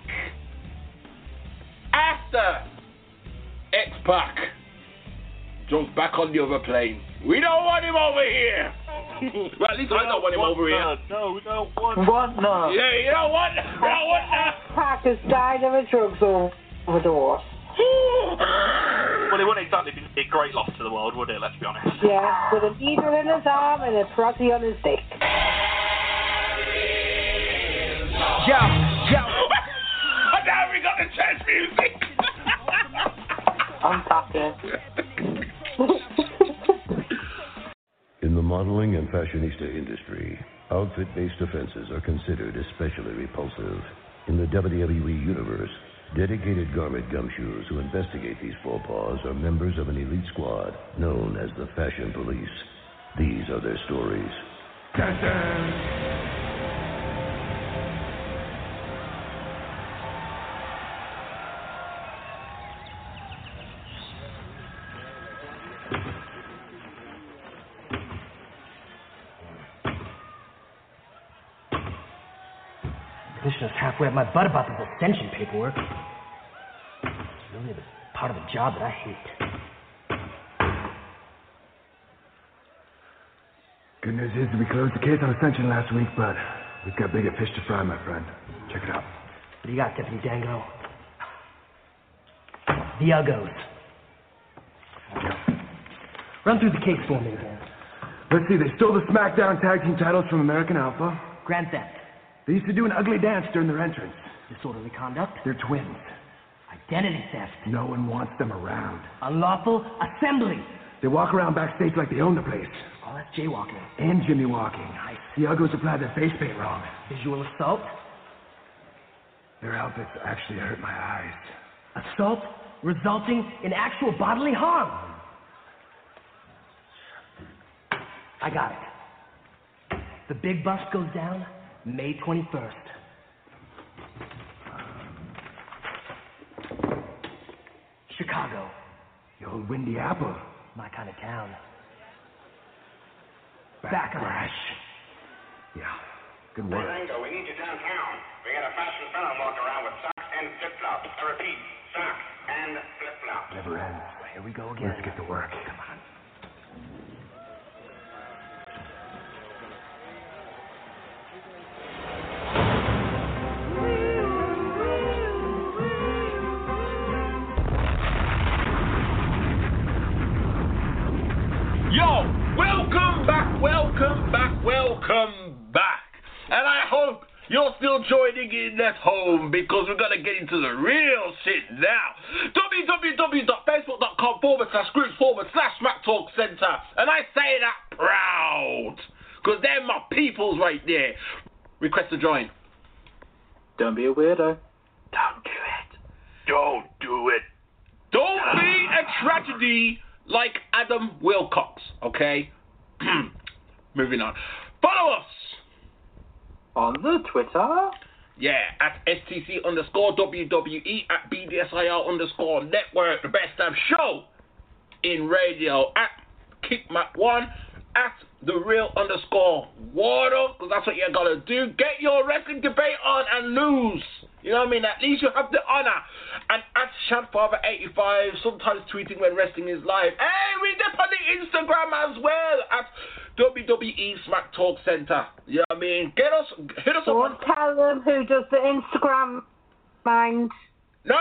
after X-Pac jumps back on the other plane. We don't want him over here. Well, at least I don't want him over here. No, we don't want What? No. Yeah, you know what? X-Pac has died of a drugs overdose. Well, it wouldn't exactly be a great loss to the world, would it? Let's be honest. Yeah, with a needle in his arm and a protty on his dick. Yo. Now we got the chance music. I'm tapping. In the modeling and fashionista industry, outfit-based offenses are considered especially repulsive. In the WWE Universe, dedicated garment gumshoes who investigate these faux pas are members of an elite squad known as the Fashion Police. These are their stories. Commissioner's halfway up my butt about this extension paperwork. It's really the part of the job that I hate. Good news is we closed the case on Ascension last week, but we've got bigger fish to fry, my friend. Check it out. What do you got, Deputy Dango? The Uggos. Run through the case for me again. Let's see, they stole the SmackDown Tag Team titles from American Alpha. Grand theft. They used to do an ugly dance during their entrance. Disorderly conduct. They're twins. Identity theft. No one wants them around. Unlawful assembly. They walk around backstage like they own the place. Oh, that's jaywalking. And Jimmy walking. Nice. The Uggos applied their face paint wrong. Visual assault. Their outfits actually hurt my eyes. Assault resulting in actual bodily harm. I got it. The big bus goes down May 21st. Chicago. The old Windy Apple. My kind of town. Backlash. Yeah. Good work. Rango, we need you downtown. We got a fashion fellow walking around with socks and flip-flops. I repeat, socks and flip-flops. Never ends. Here we go again. Let's get to work. Come on. Yo, welcome back. And I hope you're still joining in at home because we're going to get into the real shit now. www.facebook.com/groups/Smack Talk Center. And I say that proud because they're my peoples right there. Request to join. Don't be a weirdo. Don't do it. Don't do it. Don't be a tragedy like Adam Wilcox, okay? Moving on. Follow us on the Twitter. Yeah, at STC_WWE, at BDSIR_network, the best damn show in radio, at KickMac1, at the real_Wardo, because that's what you gotta do. Get your wrestling debate on and lose. You know what I mean? At least you have the honor. And at Shadfather85, sometimes tweeting when wrestling is live. Hey, we dip on the Instagram as well at WWE Smack Talk Center. You know what I mean? Hit us up. Don't tell them who does the Instagram, mind. No.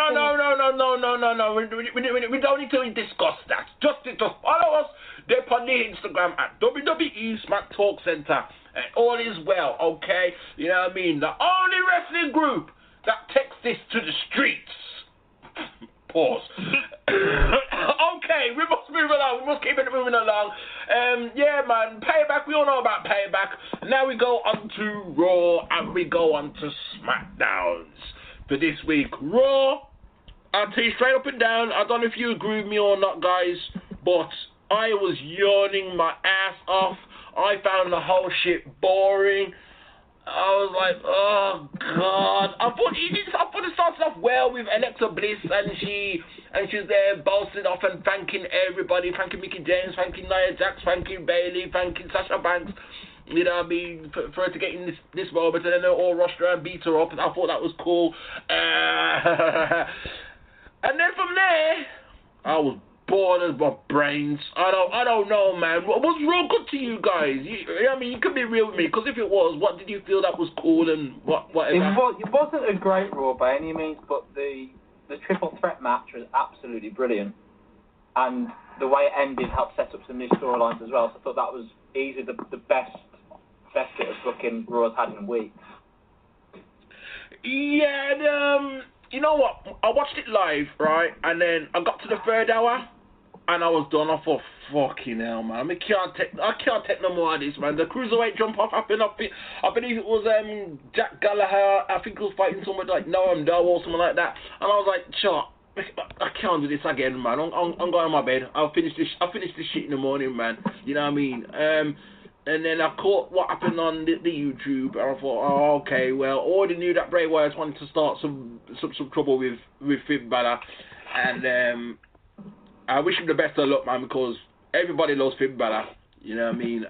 We don't need to discuss that. Just follow us. Dip on the Instagram at WWE Smack Talk Center. And all is well, okay? You know what I mean? The only wrestling group that takes this to the streets. Pause. Okay, we must move along. We must keep it moving along. Yeah, man. Payback. We all know about Payback. Now we go on to Raw and we go on to SmackDowns for this week. Raw, I'll tell you straight up and down. I don't know if you agree with me or not, guys, but I was yawning my ass off. I found the whole shit boring. I was like, oh god. I thought it started off well with Alexa Bliss and she's there boasting off and thanking everybody, thanking Mickie James, thanking Nia Jax, thanking Bayley, thanking Sasha Banks. You know what I mean? For her to get in this moment, and then they all rushed her and beat her up, and I thought that was cool. And then from there, I was bored as my brains. I don't know, man. What was real good to you guys? I mean, you could be real with me, because if it was, what did you feel that was cool and whatever? It wasn't a great Raw by any means, but the triple threat match was absolutely brilliant, and the way it ended helped set up some new storylines as well. So I thought that was easily the best bit of booking Raw's had in weeks. Yeah, and you know what? I watched it live, right, and then I got to the third hour. And I was done. I thought, fucking hell, man. I can't take no more of this, man. The cruiserweight jump off happened. I believe it was Jack Gallagher. I think he was fighting someone like Noam Dar or something like that. And I was like, sure, I can't do this again, man. I'm going to my bed. I'll finish this shit in the morning, man. You know what I mean? And then I caught what happened on the YouTube, and I thought, oh, okay, well, I already knew that Bray Wyatt wanted to start some trouble with Finn Balor, and I wish him the best of luck, man, because everybody loves Finn Balor, you know what I mean?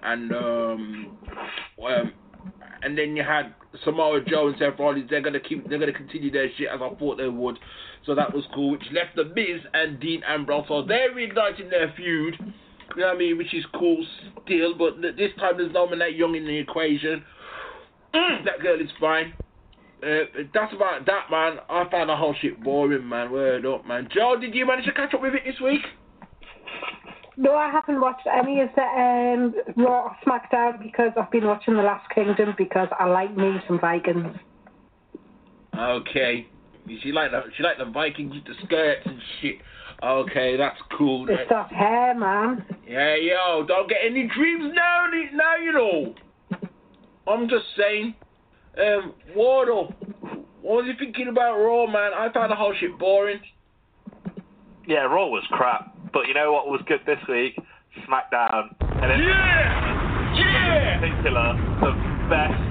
And then you had Samoa Joe and Seth Rollins. They're gonna continue their shit as I thought they would. So that was cool, which left the Miz and Dean Ambrose. So they're reigniting their feud, you know what I mean? Which is cool still, but this time there's no Renee Young in the equation. That girl is fine. That's about that, man. I found the whole shit boring, man. Word up, man. Joe, did you manage to catch up with it this week? No, I haven't watched any of the Raw or SmackDown because I've been watching The Last Kingdom because I like me some Vikings. Okay. She like the Vikings with the skirts and shit. Okay, that's cool. It's that hair, man. Yeah, yo, don't get any dreams now, you know. I'm just saying. Wardo, what was you thinking about Raw, man? I found the whole shit boring. Yeah, Raw was crap. But you know what was good this week? SmackDown. And Yeah! In particular, the best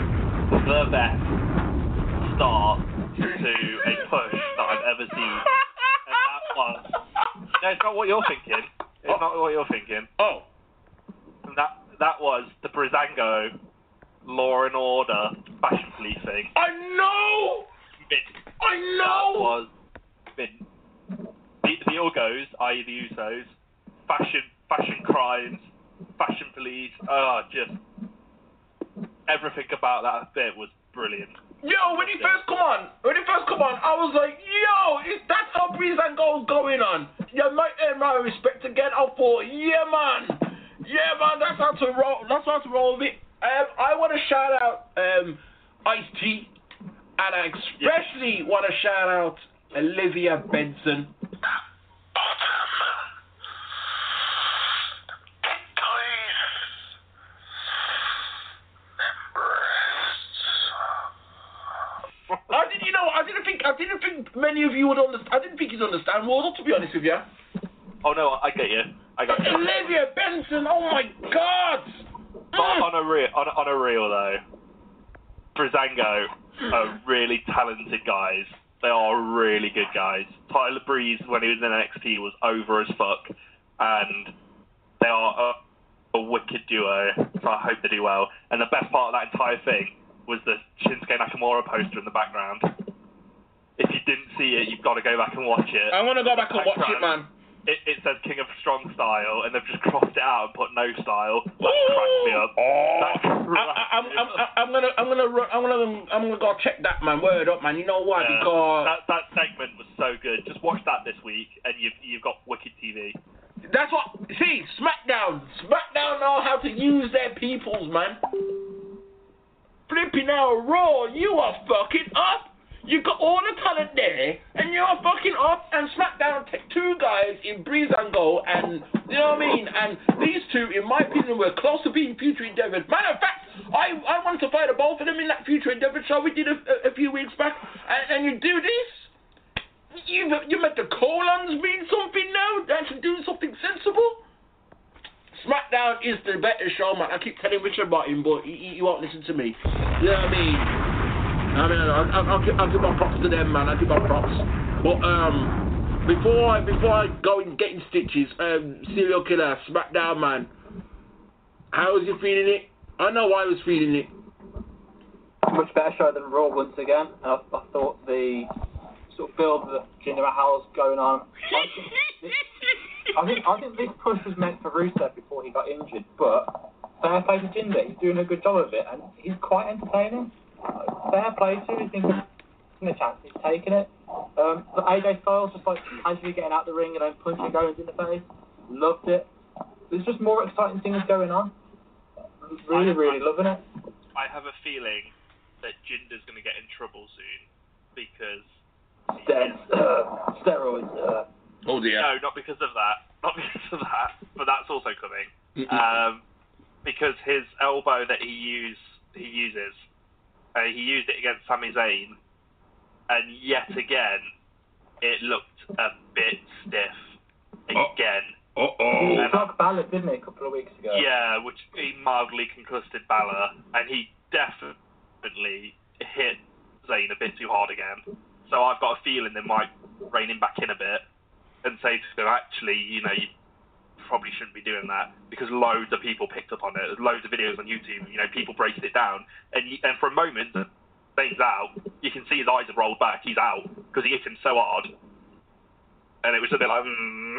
start to a push that I've ever seen. And that was... No, it's not what you're thinking. It's not what you're thinking. Oh. And that was the Breezango Law and Order fashion policing. I know! That was the Usos, i.e. the Usos, fashion crimes, fashion police, just everything about that bit was brilliant. Yo, when he first come on, I was like, yo, that's how Breezango's going on. You might earn my respect again. I thought, yeah, man, that's how to roll with it. I want to shout out Ice-T, and I especially want to shout out Olivia Benson. I didn't think many of you would understand. I didn't think you'd understand Wardle, to be honest with you. Oh no, I get you. Olivia Benson, oh my God! But on a real though, Breezango are really talented guys. They are really good guys. Tyler Breeze, when he was in NXT, was over as fuck, and they are a wicked duo. So I hope they do well. And the best part of that entire thing was the Shinsuke Nakamura poster in the background. If you didn't see it, you've got to go back and watch it. I'm gonna go back and watch it, man. It says King of Strong Style, and they've just crossed it out and put No Style. That cracked me up. I'm gonna go check that, man. Word up, man. You know why? Yeah, Because that segment was so good. Just watch that this week, and you've got wicked TV. that's what. See, SmackDown know how to use their peoples, man. Flipping out Raw, you are fucking up. You got all the talent there, and you're fucking up. And SmackDown take two guys in Breezango, and you know what I mean. And these two, in my opinion, were close to being future endeavors. Matter of fact, I wanted to fight both of them in that future endeavor show we did a few weeks back. And you do this. You make the colons mean something now. They should do something sensible. SmackDown is the better show, man. I keep telling Richard about him, but he won't listen to me. You know what I mean? I'll give my props to them, man. I'll give my props. But before I go and get in stitches, Serial Killer, SmackDown, man. How was you feeling it? I know I was feeling it. Much better show than Raw once again. I thought the sort of build that Jinder Mahal's going on. I think this push was meant for Rusev before he got injured, but fair play to Jinder. He's doing a good job of it, and he's quite entertaining. Fair play to him. He's taking a chance. He's taking it. The AJ Styles just like casually getting out the ring and then punching Owens in the face. Loved it. There's just more exciting things going on. Really loving it. I have a feeling that Jinder's going to get in trouble soon because steroids. Oh dear. No, not because of that. Not because of that. But that's also coming. Because his elbow that he uses, he used it against Sami Zayn, and yet again, it looked a bit stiff. Again. He struck Balor, didn't he, a couple of weeks ago? Yeah, which he mildly concussed Balor, and he definitely hit Zayn a bit too hard again. So I've got a feeling they might rein him back in a bit and say to him, actually, you probably shouldn't be doing that, because loads of people picked up on it. There's loads of videos on YouTube, people breaking it down, and for a moment, Zayn's out. You can see his eyes have rolled back. He's out because he hit him so hard, and it was a bit like,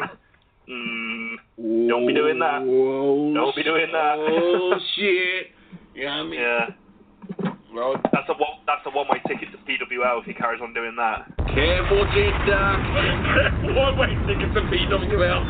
don't be doing that. Don't be doing that. Oh shit! You know what I mean? Yeah. Well, that's a one-way ticket to PWL if he carries on doing that. Careful, Jinder. One-way ticket to PWL.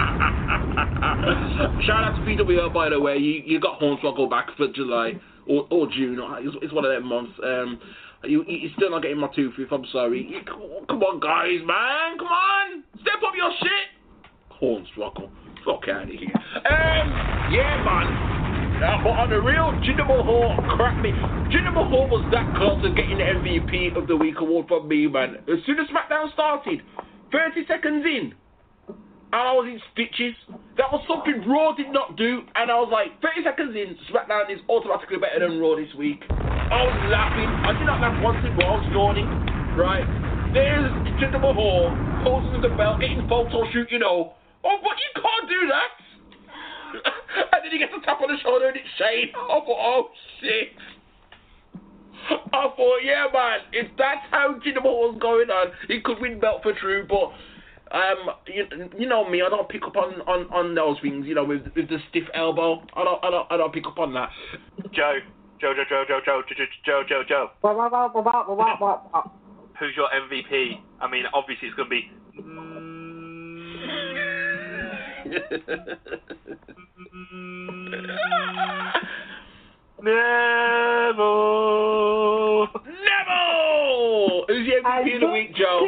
Shout out to PWL, by the way. You got Hornswoggle back for July or June. It's one of them months. You're still not getting my tooth if I'm sorry. Come on, guys, man. Come on. Step up your shit. Hornswoggle. Fuck out of here. Yeah, man. But on the real, Jinder Mahal cracked me. Jinder Mahal was that close to getting the MVP of the Week award from me, man. As soon as SmackDown started, 30 seconds in, and I was in stitches. That was something Raw did not do, and I was like, 30 seconds in, SmackDown is automatically better than Raw this week. I was laughing. I did not laugh once in Raw. I was yawning. Right? There's Jinder Mahal, posing the belt, getting photo shoot, Oh, but you can't do that. And then he gets a tap on the shoulder and it's Shane. I thought, oh shit. I thought, yeah, man, if that's how Jinder Mahal was going on, he could win belt for true. But you know me, I don't pick up on those things. With the stiff elbow, I don't pick up on that. Joe. Who's your MVP? I mean, obviously it's going to be. Neville! Who's your MVP of the week, Joe?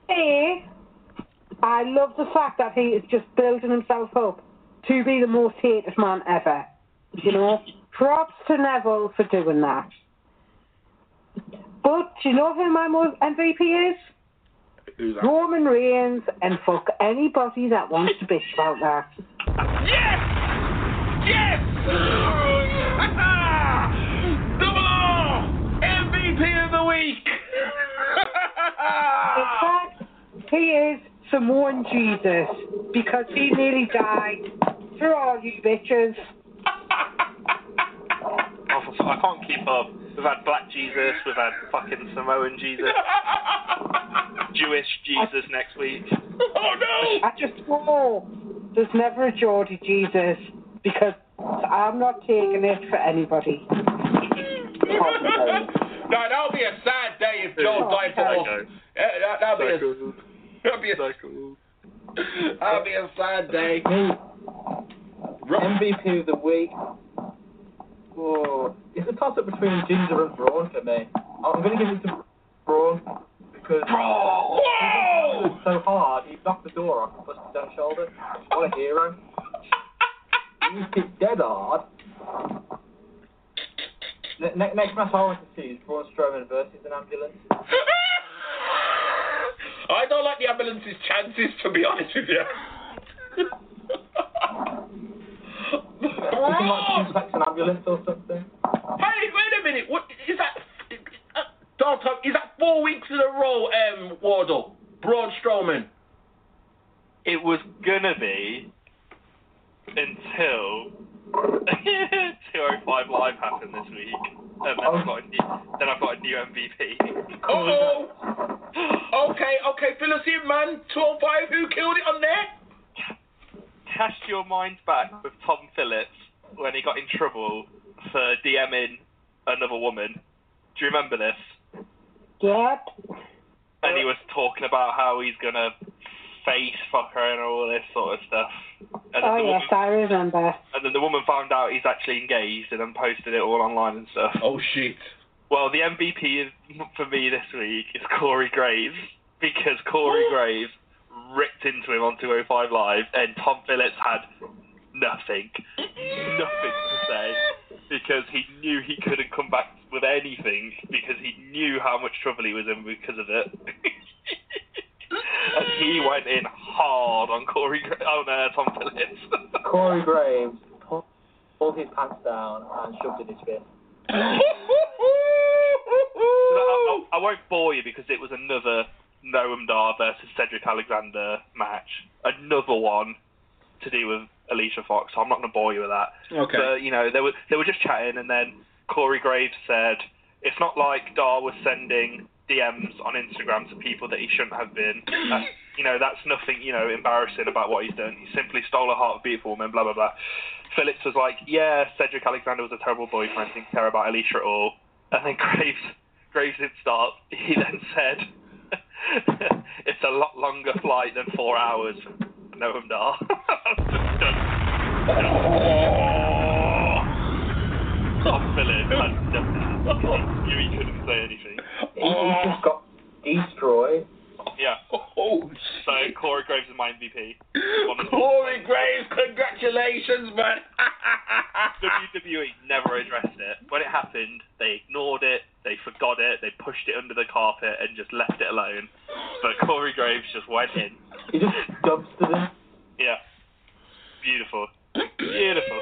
I love the fact that he is just building himself up to be the most hated man ever. Props to Neville for doing that. But do you know who my MVP is? Who's that? Roman Reigns, and fuck anybody that wants to bitch about that. Yes! Yes! Double R! MVP of the week! In fact, he is Samoan Jesus, because he nearly died for all you bitches. I can't keep up. We've had Black Jesus, we've had fucking Samoan Jesus, Jewish Jesus next week. Oh no! I just hope there's never a Geordie Jesus, because I'm not taking it for anybody. No, that'll be a sad day if Joe died for us. That'll be a sad day. MVP of the week. Oh, it's a toss-up between Ginger and Braun for me. I'm going to give it to Braun because he was so hard, he knocked the door off and busted his own shoulder. What a hero. He was hit dead hard. Next match I want to see is Braun Strowman versus an ambulance. I don't like the ambulance's chances, to be honest with you. You can like suplex an ambulance or something. Hey, wait a minute. What is that? Don't talk. Is that 4 weeks in a row, Wardle? Braun Strowman. It was gonna be until 205 Live happened this week, and then I've got a new MVP. Uh-oh. Okay, fill us in, man. 205, who killed it on there? Cast your mind back with Tom Phillips when he got in trouble for DMing another woman. Do you remember this? Yep. And he was talking about how he's gonna face fuck her and all this sort of stuff. And Oh yes, I remember. And then the woman found out he's actually engaged and then posted it all online and stuff. Oh shit. Well, the MVP for me this week is Corey Graves, because Corey Graves ripped into him on 205 Live, and Tom Phillips had nothing to say, because he knew he couldn't come back with anything, because he knew how much trouble he was in because of it. And he went in hard on Tom Phillips. Corey Graves pulled his pants down and shoved in his fist. I won't bore you because it was another Noam Dar versus Cedric Alexander match. Another one to do with Alicia Fox, so I'm not going to bore you with that. Okay. But, they were just chatting, and then Corey Graves said, it's not like Dar was sending DMs on Instagram to people that he shouldn't have been. That's nothing, embarrassing about what he's done. He simply stole a heart of a beautiful woman, blah, blah, blah. Phillips was like, yeah, Cedric Alexander was a terrible boyfriend, didn't care about Alicia at all. And then Graves didn't stop. He then said, it's a lot longer flight than 4 hours for Noam Dar. Tom Phillips had nothing. He couldn't say anything. He just got destroyed. Yeah. Oh, so Corey Graves is my MVP. Corey Graves, congratulations, man. WWE never addressed it. When it happened, they ignored it, they forgot it, they pushed it under the carpet and just left it alone. But Corey Graves just went in. He just dumpstered it. Yeah. Beautiful. Beautiful.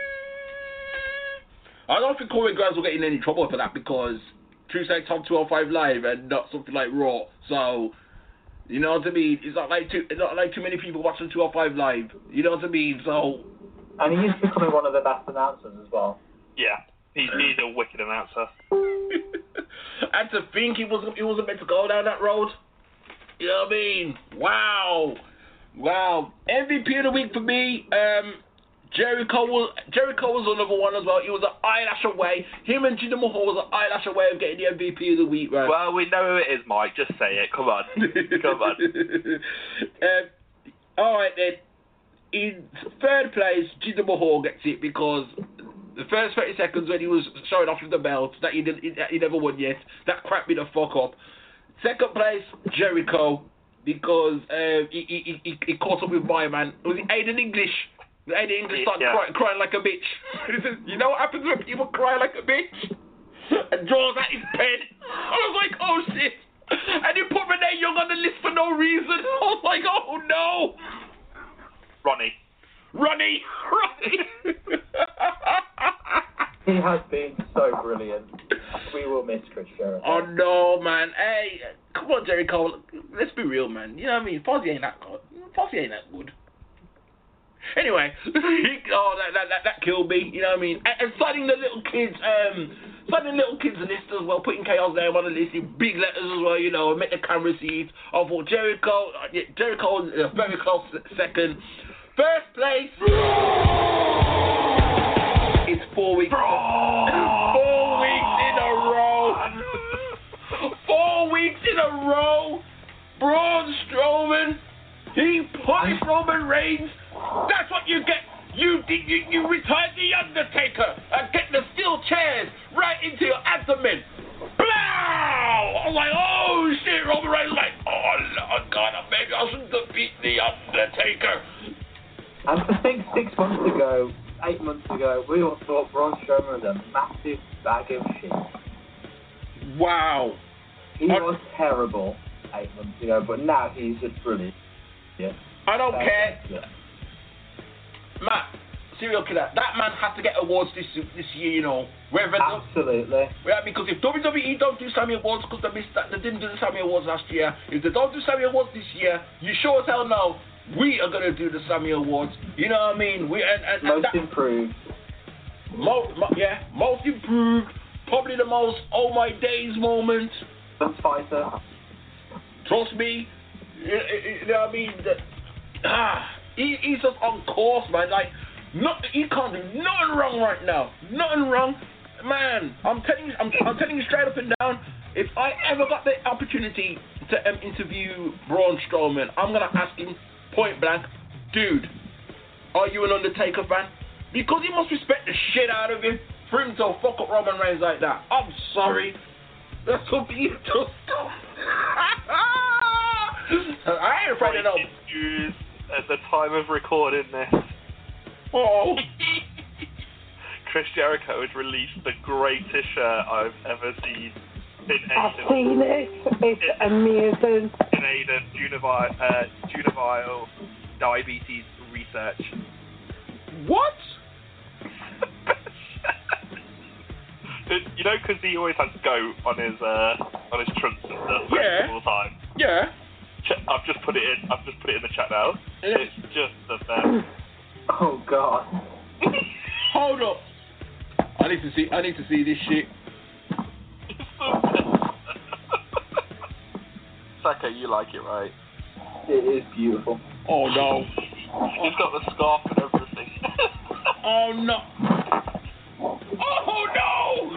I don't think Corey Graves will get in any trouble for that, because Tuesday Top 205 Live and not something like Raw. So, you know what I mean? It's not like too many people watching 205 Live. You know what I mean? So. And he is becoming one of the best announcers as well. Yeah, he's a wicked announcer. And to think he wasn't meant to go down that road. You know what I mean? Wow. MVP of the week for me. Jericho was another one as well. He was an eyelash away. Him and Jinder Mahal was an eyelash away of getting the MVP of the week, right? Well, we know who it is, Mike. Just say it. Come on. Come on. All right, then. In third place, Jinder Mahal gets it, because the first 30 seconds when he was showing off with the belt that he never won yet, that cracked me the fuck up. Second place, Jericho, because he caught up with my man. Was it Aiden English? Aiden English started crying like a bitch. You know what happens when people cry like a bitch? And draws out his pen. I was like, oh shit. And he put Renee Young on the list for no reason. I was like, oh no. Ronnie. He has been so brilliant. We will miss Chris Jericho. Oh no, man. Hey, come on, Jericho. Let's be real, man. You know what I mean? Fozzy ain't that good. Anyway, that killed me. You know what I mean? And citing the little kids, list as well, putting Chaos name on the list in big letters as well. You know, make the camera see it. I thought Jericho is very close second. First place. It's 4 weeks. 4 weeks in a row. 4 weeks in a row. Braun Strowman. He punished Roman Reigns. That's what you get. You retired the Undertaker and get the steel chairs right into your abdomen. Blow! I was like, oh shit. Roman Reigns was like, oh God, maybe I shouldn't have beat the Undertaker. And I think 6 months ago, 8 months ago, we all thought Braun Strowman was a massive bag of shit. Wow. He was terrible 8 months ago, but now he's just brilliant. Yeah. I don't care. Yeah. Matt, serial killer, that man has to get awards this year, you know. Absolutely. Because if WWE don't do Sammy Awards because they didn't do the Sammy Awards last year, if they don't do Sammy Awards this year, you sure as hell know we are gonna do the Sammy Awards. You know what I mean? Most improved. Most improved. Probably the most oh my days moment. Some fighter. Trust me. You know what I mean? He's just on course, man. Like, he can't do nothing wrong right now. Nothing wrong, man. I'm telling you straight up and down. If I ever got the opportunity to interview Braun Strowman, I'm gonna ask him point blank, dude, are you an Undertaker fan? Because he must respect the shit out of him for him to fuck up Roman Reigns like that. I'm sorry. That's what he does. I ain't afraid of no. At the time of recording this, Chris Jericho has released the greatest shirt I've ever seen in Aiden. I've seen it. It's amazing. In Aiden, juvenile diabetes research. What? You know, because he always has goat on his trunks and stuff all the time. Yeah. I've just put it in the chat now. It's just the best. Oh God. Hold up. I need to see this shit. It's the best. Saka, you like it, right? It is beautiful. Oh no. He's got the scarf and everything. Oh no. Oh no.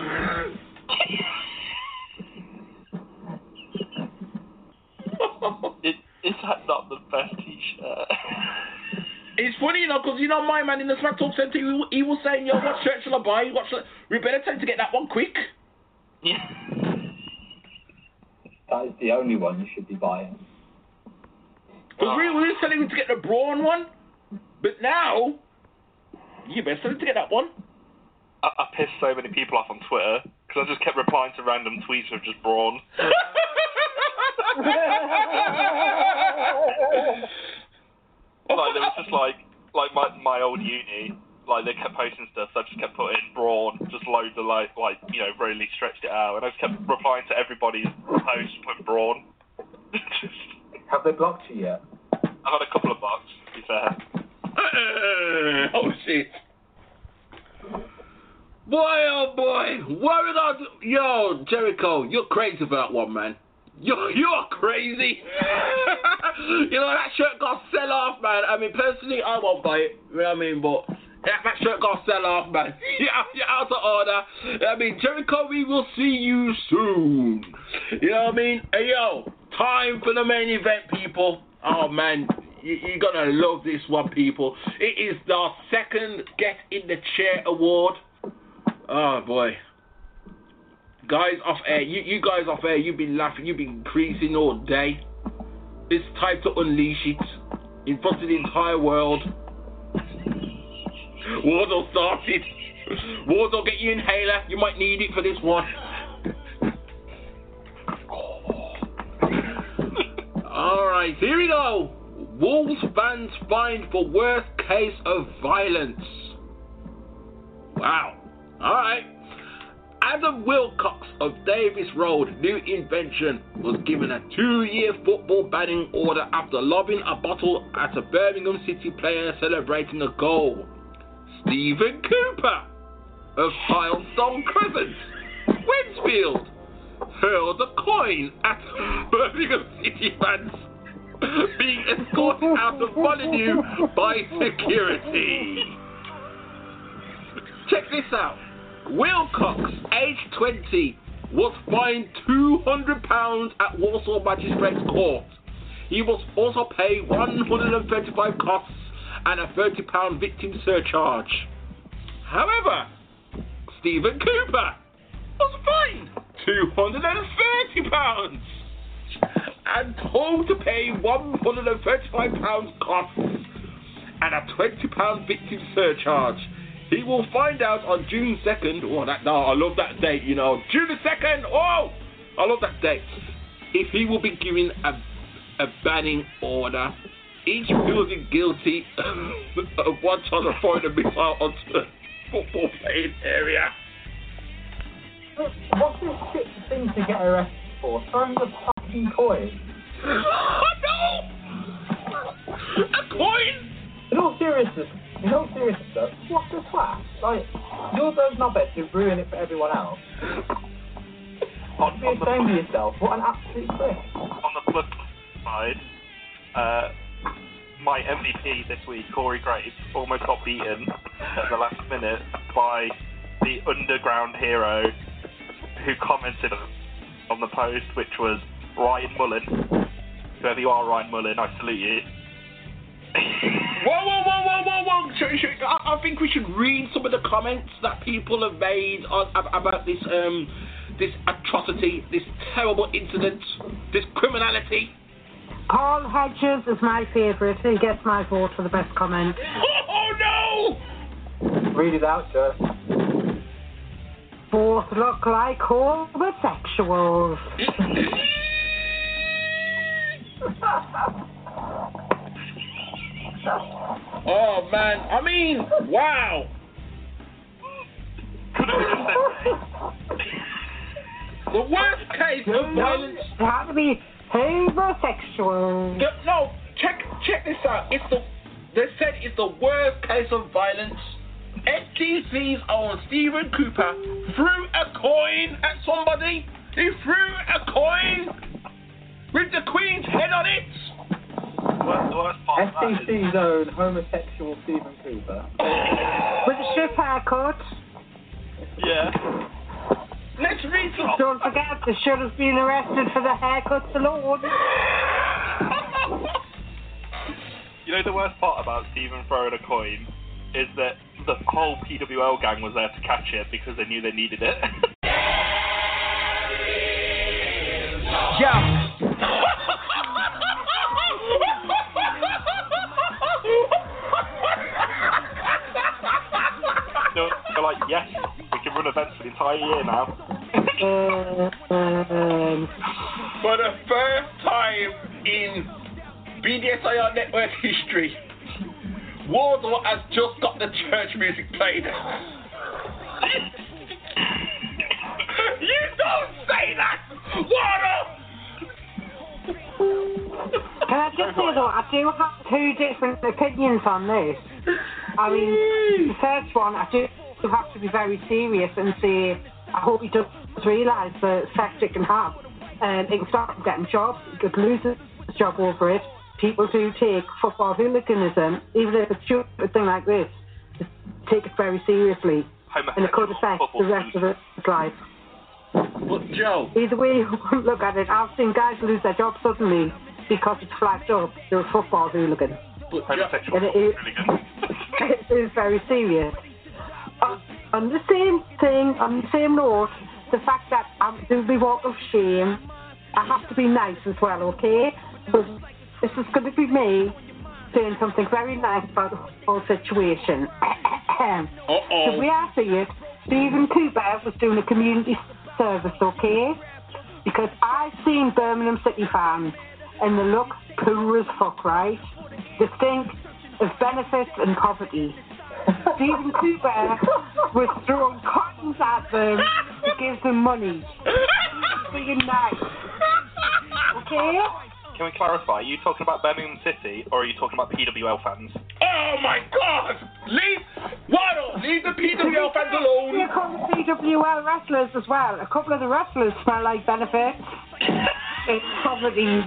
Is that not the best t-shirt? It's funny, you know, because, you know, my man in the Smack Talk Centre, he was saying, yo, what shirt shall I buy? We better tell him to get that one quick. Yeah. That is the only one you should be buying. Because we were telling him to get the Braun one, but now, you better tell him to get that one. I pissed so many people off on Twitter, because I just kept replying to random tweets with just Braun. Like, there was just like my old uni, like they kept posting stuff, so I just kept putting Braun, just loads of like you know, really stretched it out, and I just kept replying to everybody's post, putting Braun. Have they blocked you yet? I've had a couple of blocks, to be fair. Oh shit. Boy, oh boy, what we gonna do? Yo, Jericho, you're crazy for that one, man. You're crazy. You know, that shirt got sell off, man. I mean, personally, I won't buy it. You know what I mean? But that shirt got sell off, man. You're out of order. I mean, Jericho, we will see you soon. You know what I mean? Hey, yo, time for the main event, people. Oh, man. You're going to love this one, people. It is the second Get in the Chair award. Oh, boy. Guys off air, you guys off air, you've been laughing, you've been creasing all day. It's time to unleash it in front of the entire world. Wardle started. Wardle, get your inhaler, you might need it for this one. Right, here we go. Wolves fans fined for worst case of violence. Wow. Alright. Adam Wilcox of Davis Road, New Invention, was given a 2-year football banning order after lobbing a bottle at a Birmingham City player celebrating a goal. Stephen Cooper of Silestone Crescent, Wednesfield, hurled a coin at Birmingham City fans being escorted out of Molyneux by security. Check this out. Wilcox, age 20, was fined £200 at Walsall Magistrates Court. He was also paid £135 costs and a £30 victim surcharge. However, Stephen Cooper was fined £230 and told to pay £135 costs and a £20 victim surcharge. He will find out on June 2nd. Oh, I love that date, you know. June the 2nd. Oh, I love that date. If he will be given a banning order. Each feeling guilty of one trying to find a missile onto the football playing area. What's this shit thing to get arrested for? Throwing the fucking coin. Oh no! A coin? In all seriousness, though, what the twat? Like, you're those knobheads who ruin it for everyone else. Be ashamed of yourself. What an absolute prick. On the flip side, my MVP this week, Corey Graves, almost got beaten at the last minute by the underground hero who commented on the post, which was Ryan Mullen. Whoever you are, Ryan Mullen, I salute you. Whoa. I think we should read some of the comments that people have made about this this atrocity, this terrible incident, this criminality. Paul Hedges is my favourite. He gets my vote for the best comment. Oh no! Read it out, Joe. Both look like homosexuals. Oh man, I mean, wow. The worst case of violence. It had to be homosexual. No, check this out. They said it's the worst case of violence. STC's own Stephen Cooper threw a coin at somebody. He threw a coin with the Queen's head on it. STC's own homosexual Stephen Cooper. With a strip haircut. Yeah. Let's read some. Don't forget, they should have been arrested for the haircuts alone. You know the worst part about Stephen throwing a coin is that the whole PWL gang was there to catch it because they knew they needed it. Yeah. They're like, yes, we can run events for the entire year now. For the first time in BDSIR network history, Wardle has just got the church music played. You don't say that! Wardle! Can I just say though, I do have two different opinions on this. I mean, the first one, I do have to be very serious and say, I hope he does realise the effect it can have. And it can start him getting jobs, he could lose his job over it. People do take football hooliganism, even if it's a stupid thing like this, take it very seriously. And it could affect the rest of his life. But Joe, either way you look at it, I've seen guys lose their job suddenly because it's flagged up they're a football hooligan. And it is very serious. On the same thing, on the same note, the fact that I'm doing the walk of shame, I have to be nice as well, okay? So this is going to be me saying something very nice about the whole situation. The way I see it, Stephen Cooper was doing a community service, okay? Because I've seen Birmingham City fans and they look poor as fuck, right? They stink of benefits and poverty. Stephen Cooper was throwing cottons at them to give them money. Being nice. Okay? Can we clarify? Are you talking about Birmingham City or are you talking about PWL fans? Oh my God! Leave the PWL fans alone. Here come the PWL wrestlers as well. A couple of the wrestlers smell like benefits. It's poverty.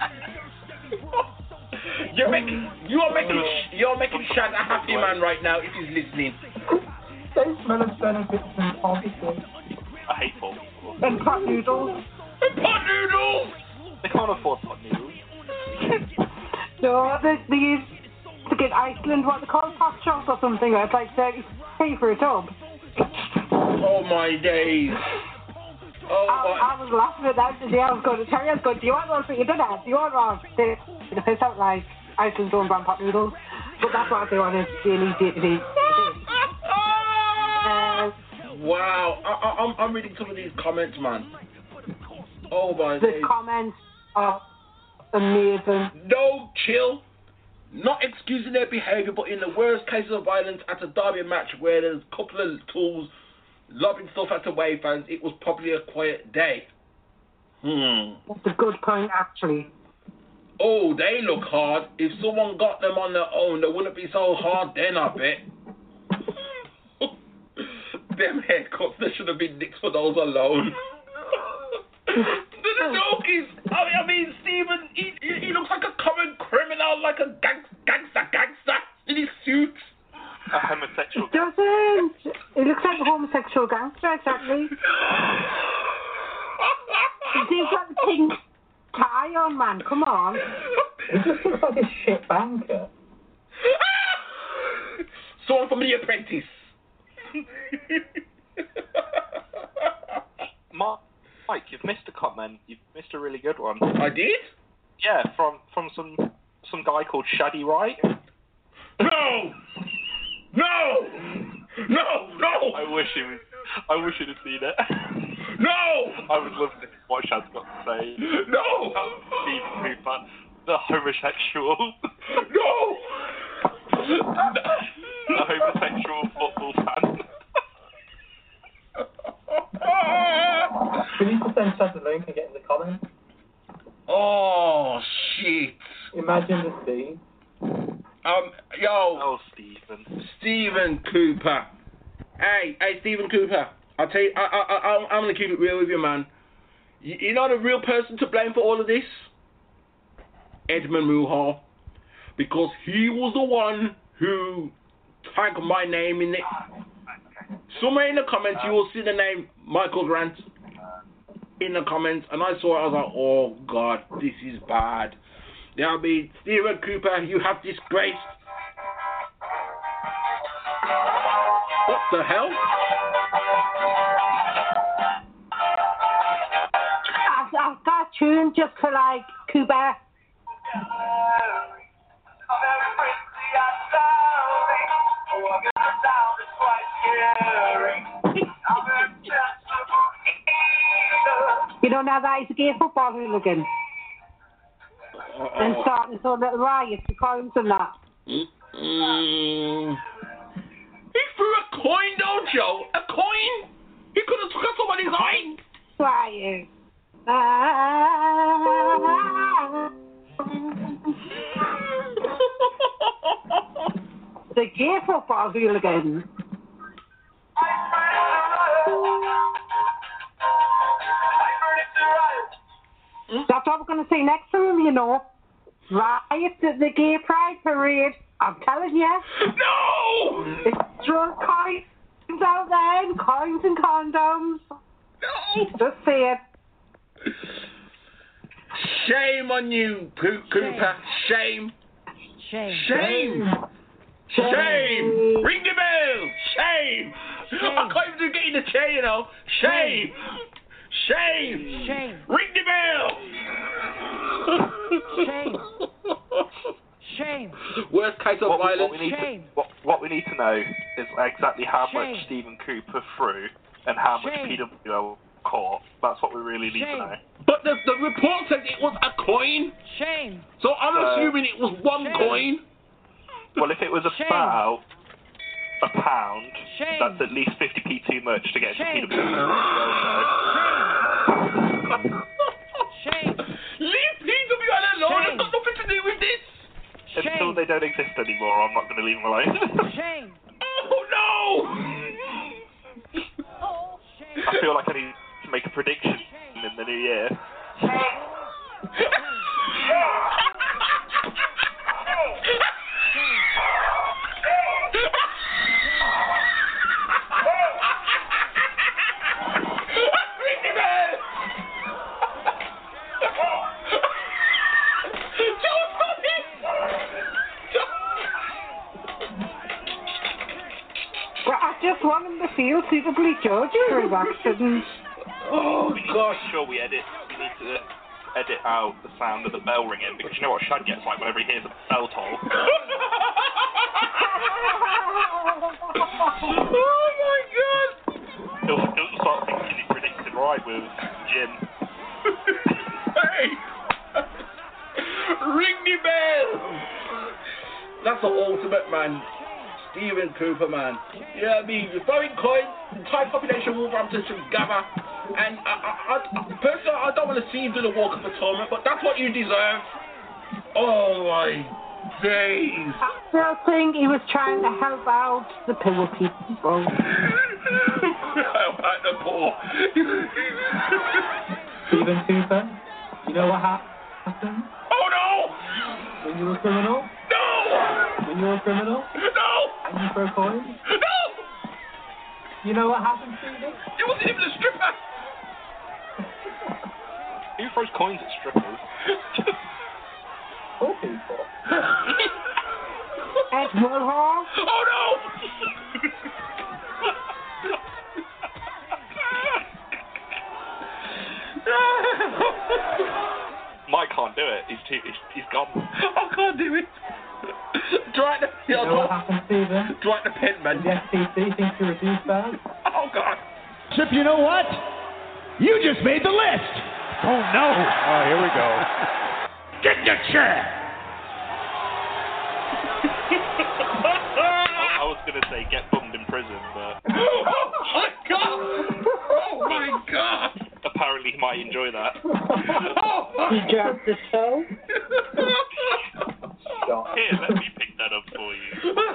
You're making Shad a happy man right now if he's listening. They smell of benefits and poverty. I hate poor people. And pot noodles. Pot noodles! They can't afford pot noodles. No, they used to get Iceland, what they call pot shop or something. It's like 30p for a tub. Oh my days. I was laughing at that today. I was going to tell you, do you want one for your dinner? Do you want one? They piss out like Iceland's own brand pot noodles. But that's what they want is daily, day-to-day. Wow. I'm reading some of these comments, man. Oh my days. The comments are amazing. No, chill. Not excusing their behaviour, but in the worst cases of violence at a derby match where there's a couple of tools lobbing stuff at the away fans, it was probably a quiet day. That's a good point, actually. Oh, they look hard. If someone got them on their own, they wouldn't be so hard then, I bet. Them haircuts, they should have been nicked for those alone. The joke is, I mean, Stephen, he looks like a common criminal, like a gangster in his suit. A homosexual. Doesn't. He looks like a homosexual gangster, exactly. He's got the pink tie on, man. Come on. He just looks like a shit banker. Someone from The Apprentice. Mike, you've missed a comment. You've missed a really good one. I did? Yeah, from some guy called Shaddy Wright. No! I wish he'd have seen it. No! I would love to hear what Shad's got to say. No! Stephen Cooper, the homosexual. No! The homosexual football fan. We need to send Chad the link and get in the comments. Oh, shit. Imagine the scene. Oh, Stephen Cooper. Hey, Stephen Cooper. I'll tell you, I'm going to keep it real with you, man. You know the real person to blame for all of this? Edmund Mulhall. Because he was the one who tagged my name in it. Somewhere in the comments, you will see the name Michael Grant in the comments, and I saw it, I was like, oh, God, this is bad. I mean, Stephen Cooper, you have disgraced. What the hell? I've got a tune just for, like, Cooper. You know, now that he's a gay football hooligan. And starting some little riots to coins and that. He threw a coin, don't you? A coin? He could have took out somebody's eye. Riots. The gay football hooligan. That's what we're going to say next to him, you know. Riots at the Gay Pride Parade. I'm telling you. No! It's throwing coins out there, and coins and condoms. No! Just say it. Shame on you, Cooper. Shame. Shame. Ring the bell. Shame. I can't even get in the chair, you know. Shame. Ring the bell. Shame. Worst case of violence. What we need to know is exactly how much Stephen Cooper threw and how much PWL caught. That's what we really need to know. But the report said it was a coin. Shame. So I'm assuming it was one coin. Well, if it was about £1, Shame. that's at least 50p too much to get Shame. into PWL. Shame. Leave PWL alone. It's got nothing to do with this. Until they don't exist anymore, I'm not going to leave them alone. Shame. Oh no! I feel like I need to make a prediction in the new year. Well, I just want him to feel suitably judged for his actions. Oh We need to gosh. make sure we need to edit out the sound of the bell ringing, because you know what Shad gets like whenever he hears a bell toll. Oh my god! He'll start thinking he predicted right with Jim. Hey! Ring the bell! That's the ultimate, man. Stephen Cooper, man. Yeah, I mean, you're throwing coins, the entire population of Wolverhampton should gather. And personally, I don't want to see you do the Walk of Atonement, but that's what you deserve. Oh my days. I still think he was trying to help out the poor people. Help out the poor. Stephen Cooper, you know what happened Oh no! when you were a criminal? No! When you were a criminal? No! And you throw coins? No! You know what happened, Stephen? It wasn't even a stripper! Who throws coins at strippers? Poor people. Ed Mulhall. Oh no! Mike can't do it. He's gone. I can't do it. Dwight the You know what happened, Stephen? Dwight the Penman. The FTC thinks you're a douchebag. Oh god. Chip, you know what? You just made the list. Oh no. Oh, here we go. Get your chair. I was going to say get bummed in prison, but Oh my god. Oh my god. apparently he might enjoy that. He dropped the toe. Here, let me pick that up for you.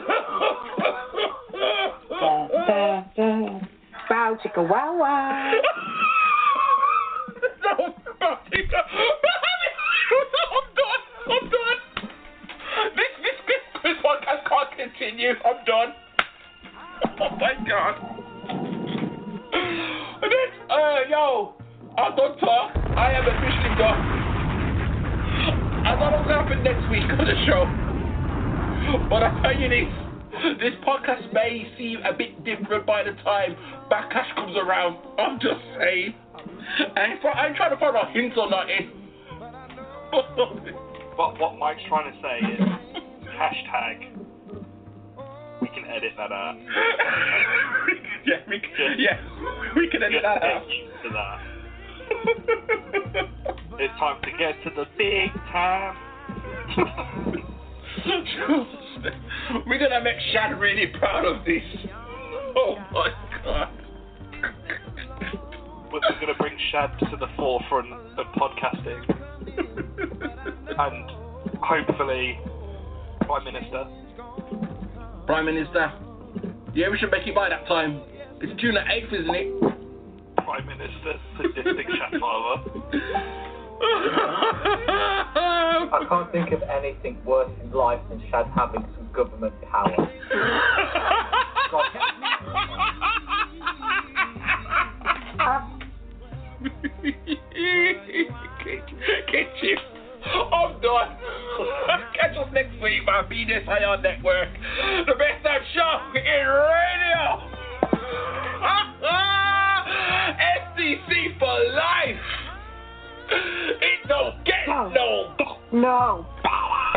Bow chicka wow wow. No, I'm done. This podcast can't continue. I'm done. Oh my god. Yo, I'm done talk. I am officially done. I don't know what's going to happen next week on the show. But I'll tell you this podcast may seem a bit different by the time Backlash comes around. I'm just saying. And I'm trying to find a hint or nothing. What Mike's trying to say is hashtag. We can edit that out. We can edit that out. Get used to that. It's time to get to the big time. We're gonna make Shad really proud of this. Oh my god. We're gonna bring Shad to the forefront of podcasting. And hopefully Prime Minister. Yeah, we should make it by that time. It's June the 8th, isn't it? Prime Minister, sadistic Shad father. I can't think of anything worse in life than Shad having some government power. Get you. I'm done. Catch us next week by BDSIR Network. The best damn show in radio. SDC for life. It don't get no power.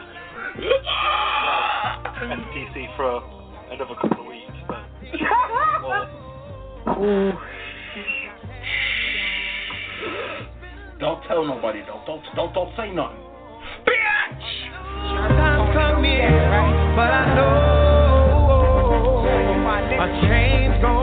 STC for another couple of weeks, but Don't tell nobody though. Don't say nothing. Bitch! Time's come in, but I know a change gonna